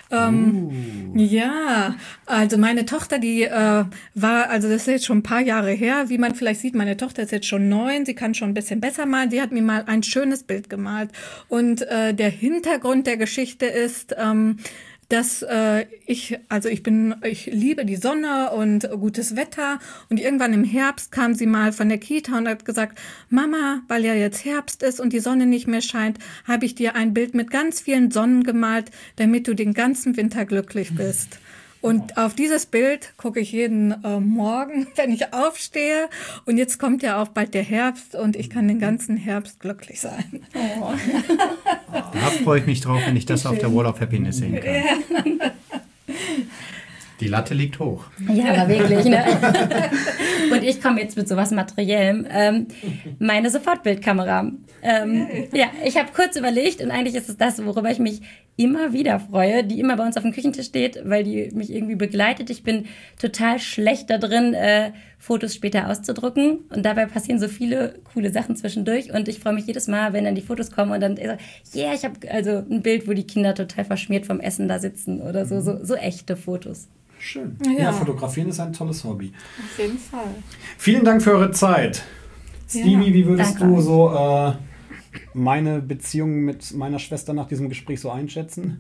Ja, also meine Tochter, die das ist jetzt schon ein paar Jahre her, wie man vielleicht sieht, meine Tochter ist jetzt schon 9, sie kann schon ein bisschen besser malen, sie hat mir mal ein schönes Bild gemalt und der Hintergrund der Geschichte ist, dass ich liebe die Sonne und gutes Wetter und irgendwann im Herbst kam sie mal von der Kita und hat gesagt, Mama, weil ja jetzt Herbst ist und die Sonne nicht mehr scheint, habe ich dir ein Bild mit ganz vielen Sonnen gemalt, damit du den ganzen Winter glücklich bist. Und auf dieses Bild gucke ich jeden Morgen, wenn ich aufstehe. Und jetzt kommt ja auch bald der Herbst und ich kann den ganzen Herbst glücklich sein. Oh. Da freue ich mich drauf, wenn ich das auf der Wall of Happiness sehen kann. Ja. Die Latte liegt hoch. Ja, aber wirklich. Ne? Und ich komme jetzt mit sowas Materiellem. Meine Sofortbildkamera. Ja, ich habe kurz überlegt und eigentlich ist es das, worüber ich mich immer wieder freue, die immer bei uns auf dem Küchentisch steht, weil die mich irgendwie begleitet. Ich bin total schlecht da drin, Fotos später auszudrucken und dabei passieren so viele coole Sachen zwischendurch und ich freue mich jedes Mal, wenn dann die Fotos kommen und dann ich habe also ein Bild, wo die Kinder total verschmiert vom Essen da sitzen oder so echte Fotos. Schön. Ja, fotografieren ist ein tolles Hobby. Auf jeden Fall. Vielen Dank für eure Zeit. Stevie, wie würdest du so meine Beziehung mit meiner Schwester nach diesem Gespräch so einschätzen?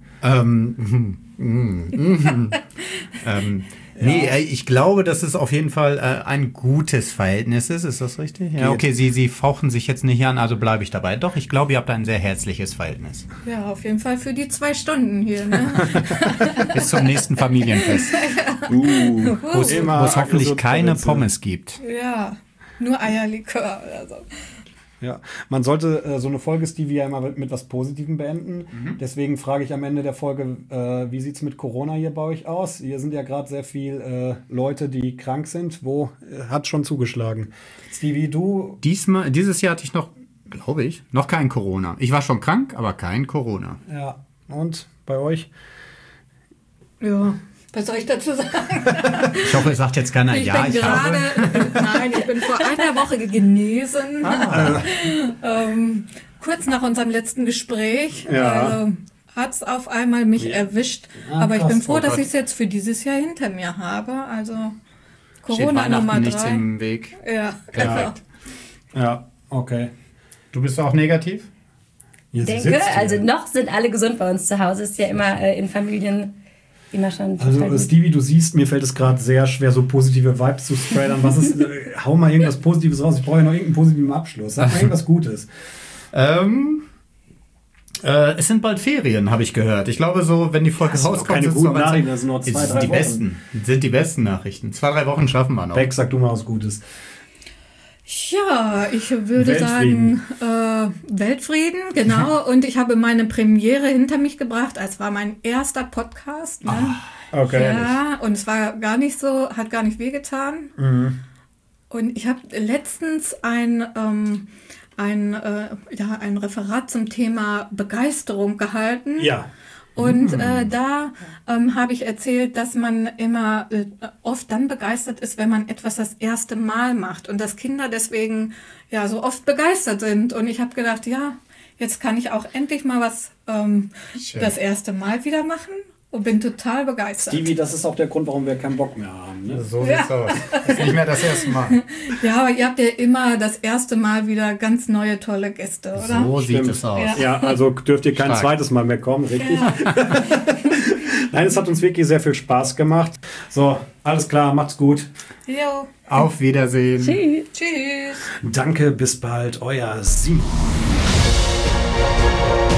Nee, ich glaube, dass es auf jeden Fall ein gutes Verhältnis ist das richtig? Ja, okay, Sie fauchen sich jetzt nicht an, also bleibe ich dabei. Doch, ich glaube, ihr habt ein sehr herzliches Verhältnis. Ja, auf jeden Fall für die 2 Stunden hier. Ne? Bis zum nächsten Familienfest. Wo es hoffentlich keine Pommes gibt. Ja, nur Eierlikör oder so. Ja, man sollte so eine Folge, Stevie, ja immer mit was Positivem beenden. Deswegen frage ich am Ende der Folge, wie sieht es mit Corona hier bei euch aus? Hier sind ja gerade sehr viele Leute, die krank sind. Wo hat schon zugeschlagen? Stevie, du? Dieses Jahr hatte ich noch, glaube ich, noch kein Corona. Ich war schon krank, aber kein Corona. Ja, und bei euch? Ja. Was soll ich dazu sagen? Ich hoffe, es sagt jetzt keiner, ich bin vor einer Woche genesen. Kurz nach unserem letzten Gespräch hat es auf einmal mich erwischt. Aber ich bin froh, dass ich es jetzt für dieses Jahr hinter mir habe. Also Corona Nummer 3. Nichts im Weg. Ja, perfekt. Ja, okay. Du bist auch negativ? Ich denke, also noch sind alle gesund bei uns zu Hause. Ist ja immer in Familien... Also Stevie, du siehst, mir fällt es gerade sehr schwer, so positive Vibes zu sprayen. Was ist, hau mal irgendwas Positives raus. Ich brauche ja noch irgendeinen positiven Abschluss. Sag mal irgendwas Gutes. Es sind bald Ferien, habe ich gehört. Ich glaube so, wenn die Folge rauskommt, keine guten Nachrichten, das sind noch 2-3 Wochen. Sind die besten Nachrichten. 2-3 Wochen schaffen wir noch. Beck, sag du mal was Gutes. Ja, ich würde sagen Weltfrieden, genau. Und ich habe meine Premiere hinter mich gebracht. Es war mein erster Podcast. Ne? Okay. Ja, und es war hat gar nicht wehgetan. Mhm. Und ich habe letztens ein Referat zum Thema Begeisterung gehalten. Ja. Und da habe ich erzählt, dass man immer oft dann begeistert ist, wenn man etwas das erste Mal macht. Und dass Kinder deswegen ja so oft begeistert sind. Und ich habe gedacht, ja, jetzt kann ich auch endlich mal was das erste Mal wieder machen. Und bin total begeistert. Stevie, das ist auch der Grund, warum wir keinen Bock mehr haben. Ne? So sieht's aus. Das ist nicht mehr das erste Mal. Ja, aber ihr habt ja immer das erste Mal wieder ganz neue, tolle Gäste, oder? So sieht es aus. Ja, also dürft ihr kein zweites Mal mehr kommen, richtig? Ja. Nein, es hat uns wirklich sehr viel Spaß gemacht. So, alles klar, macht's gut. Jo. Auf Wiedersehen. Tschüss. Danke, bis bald, euer Simon.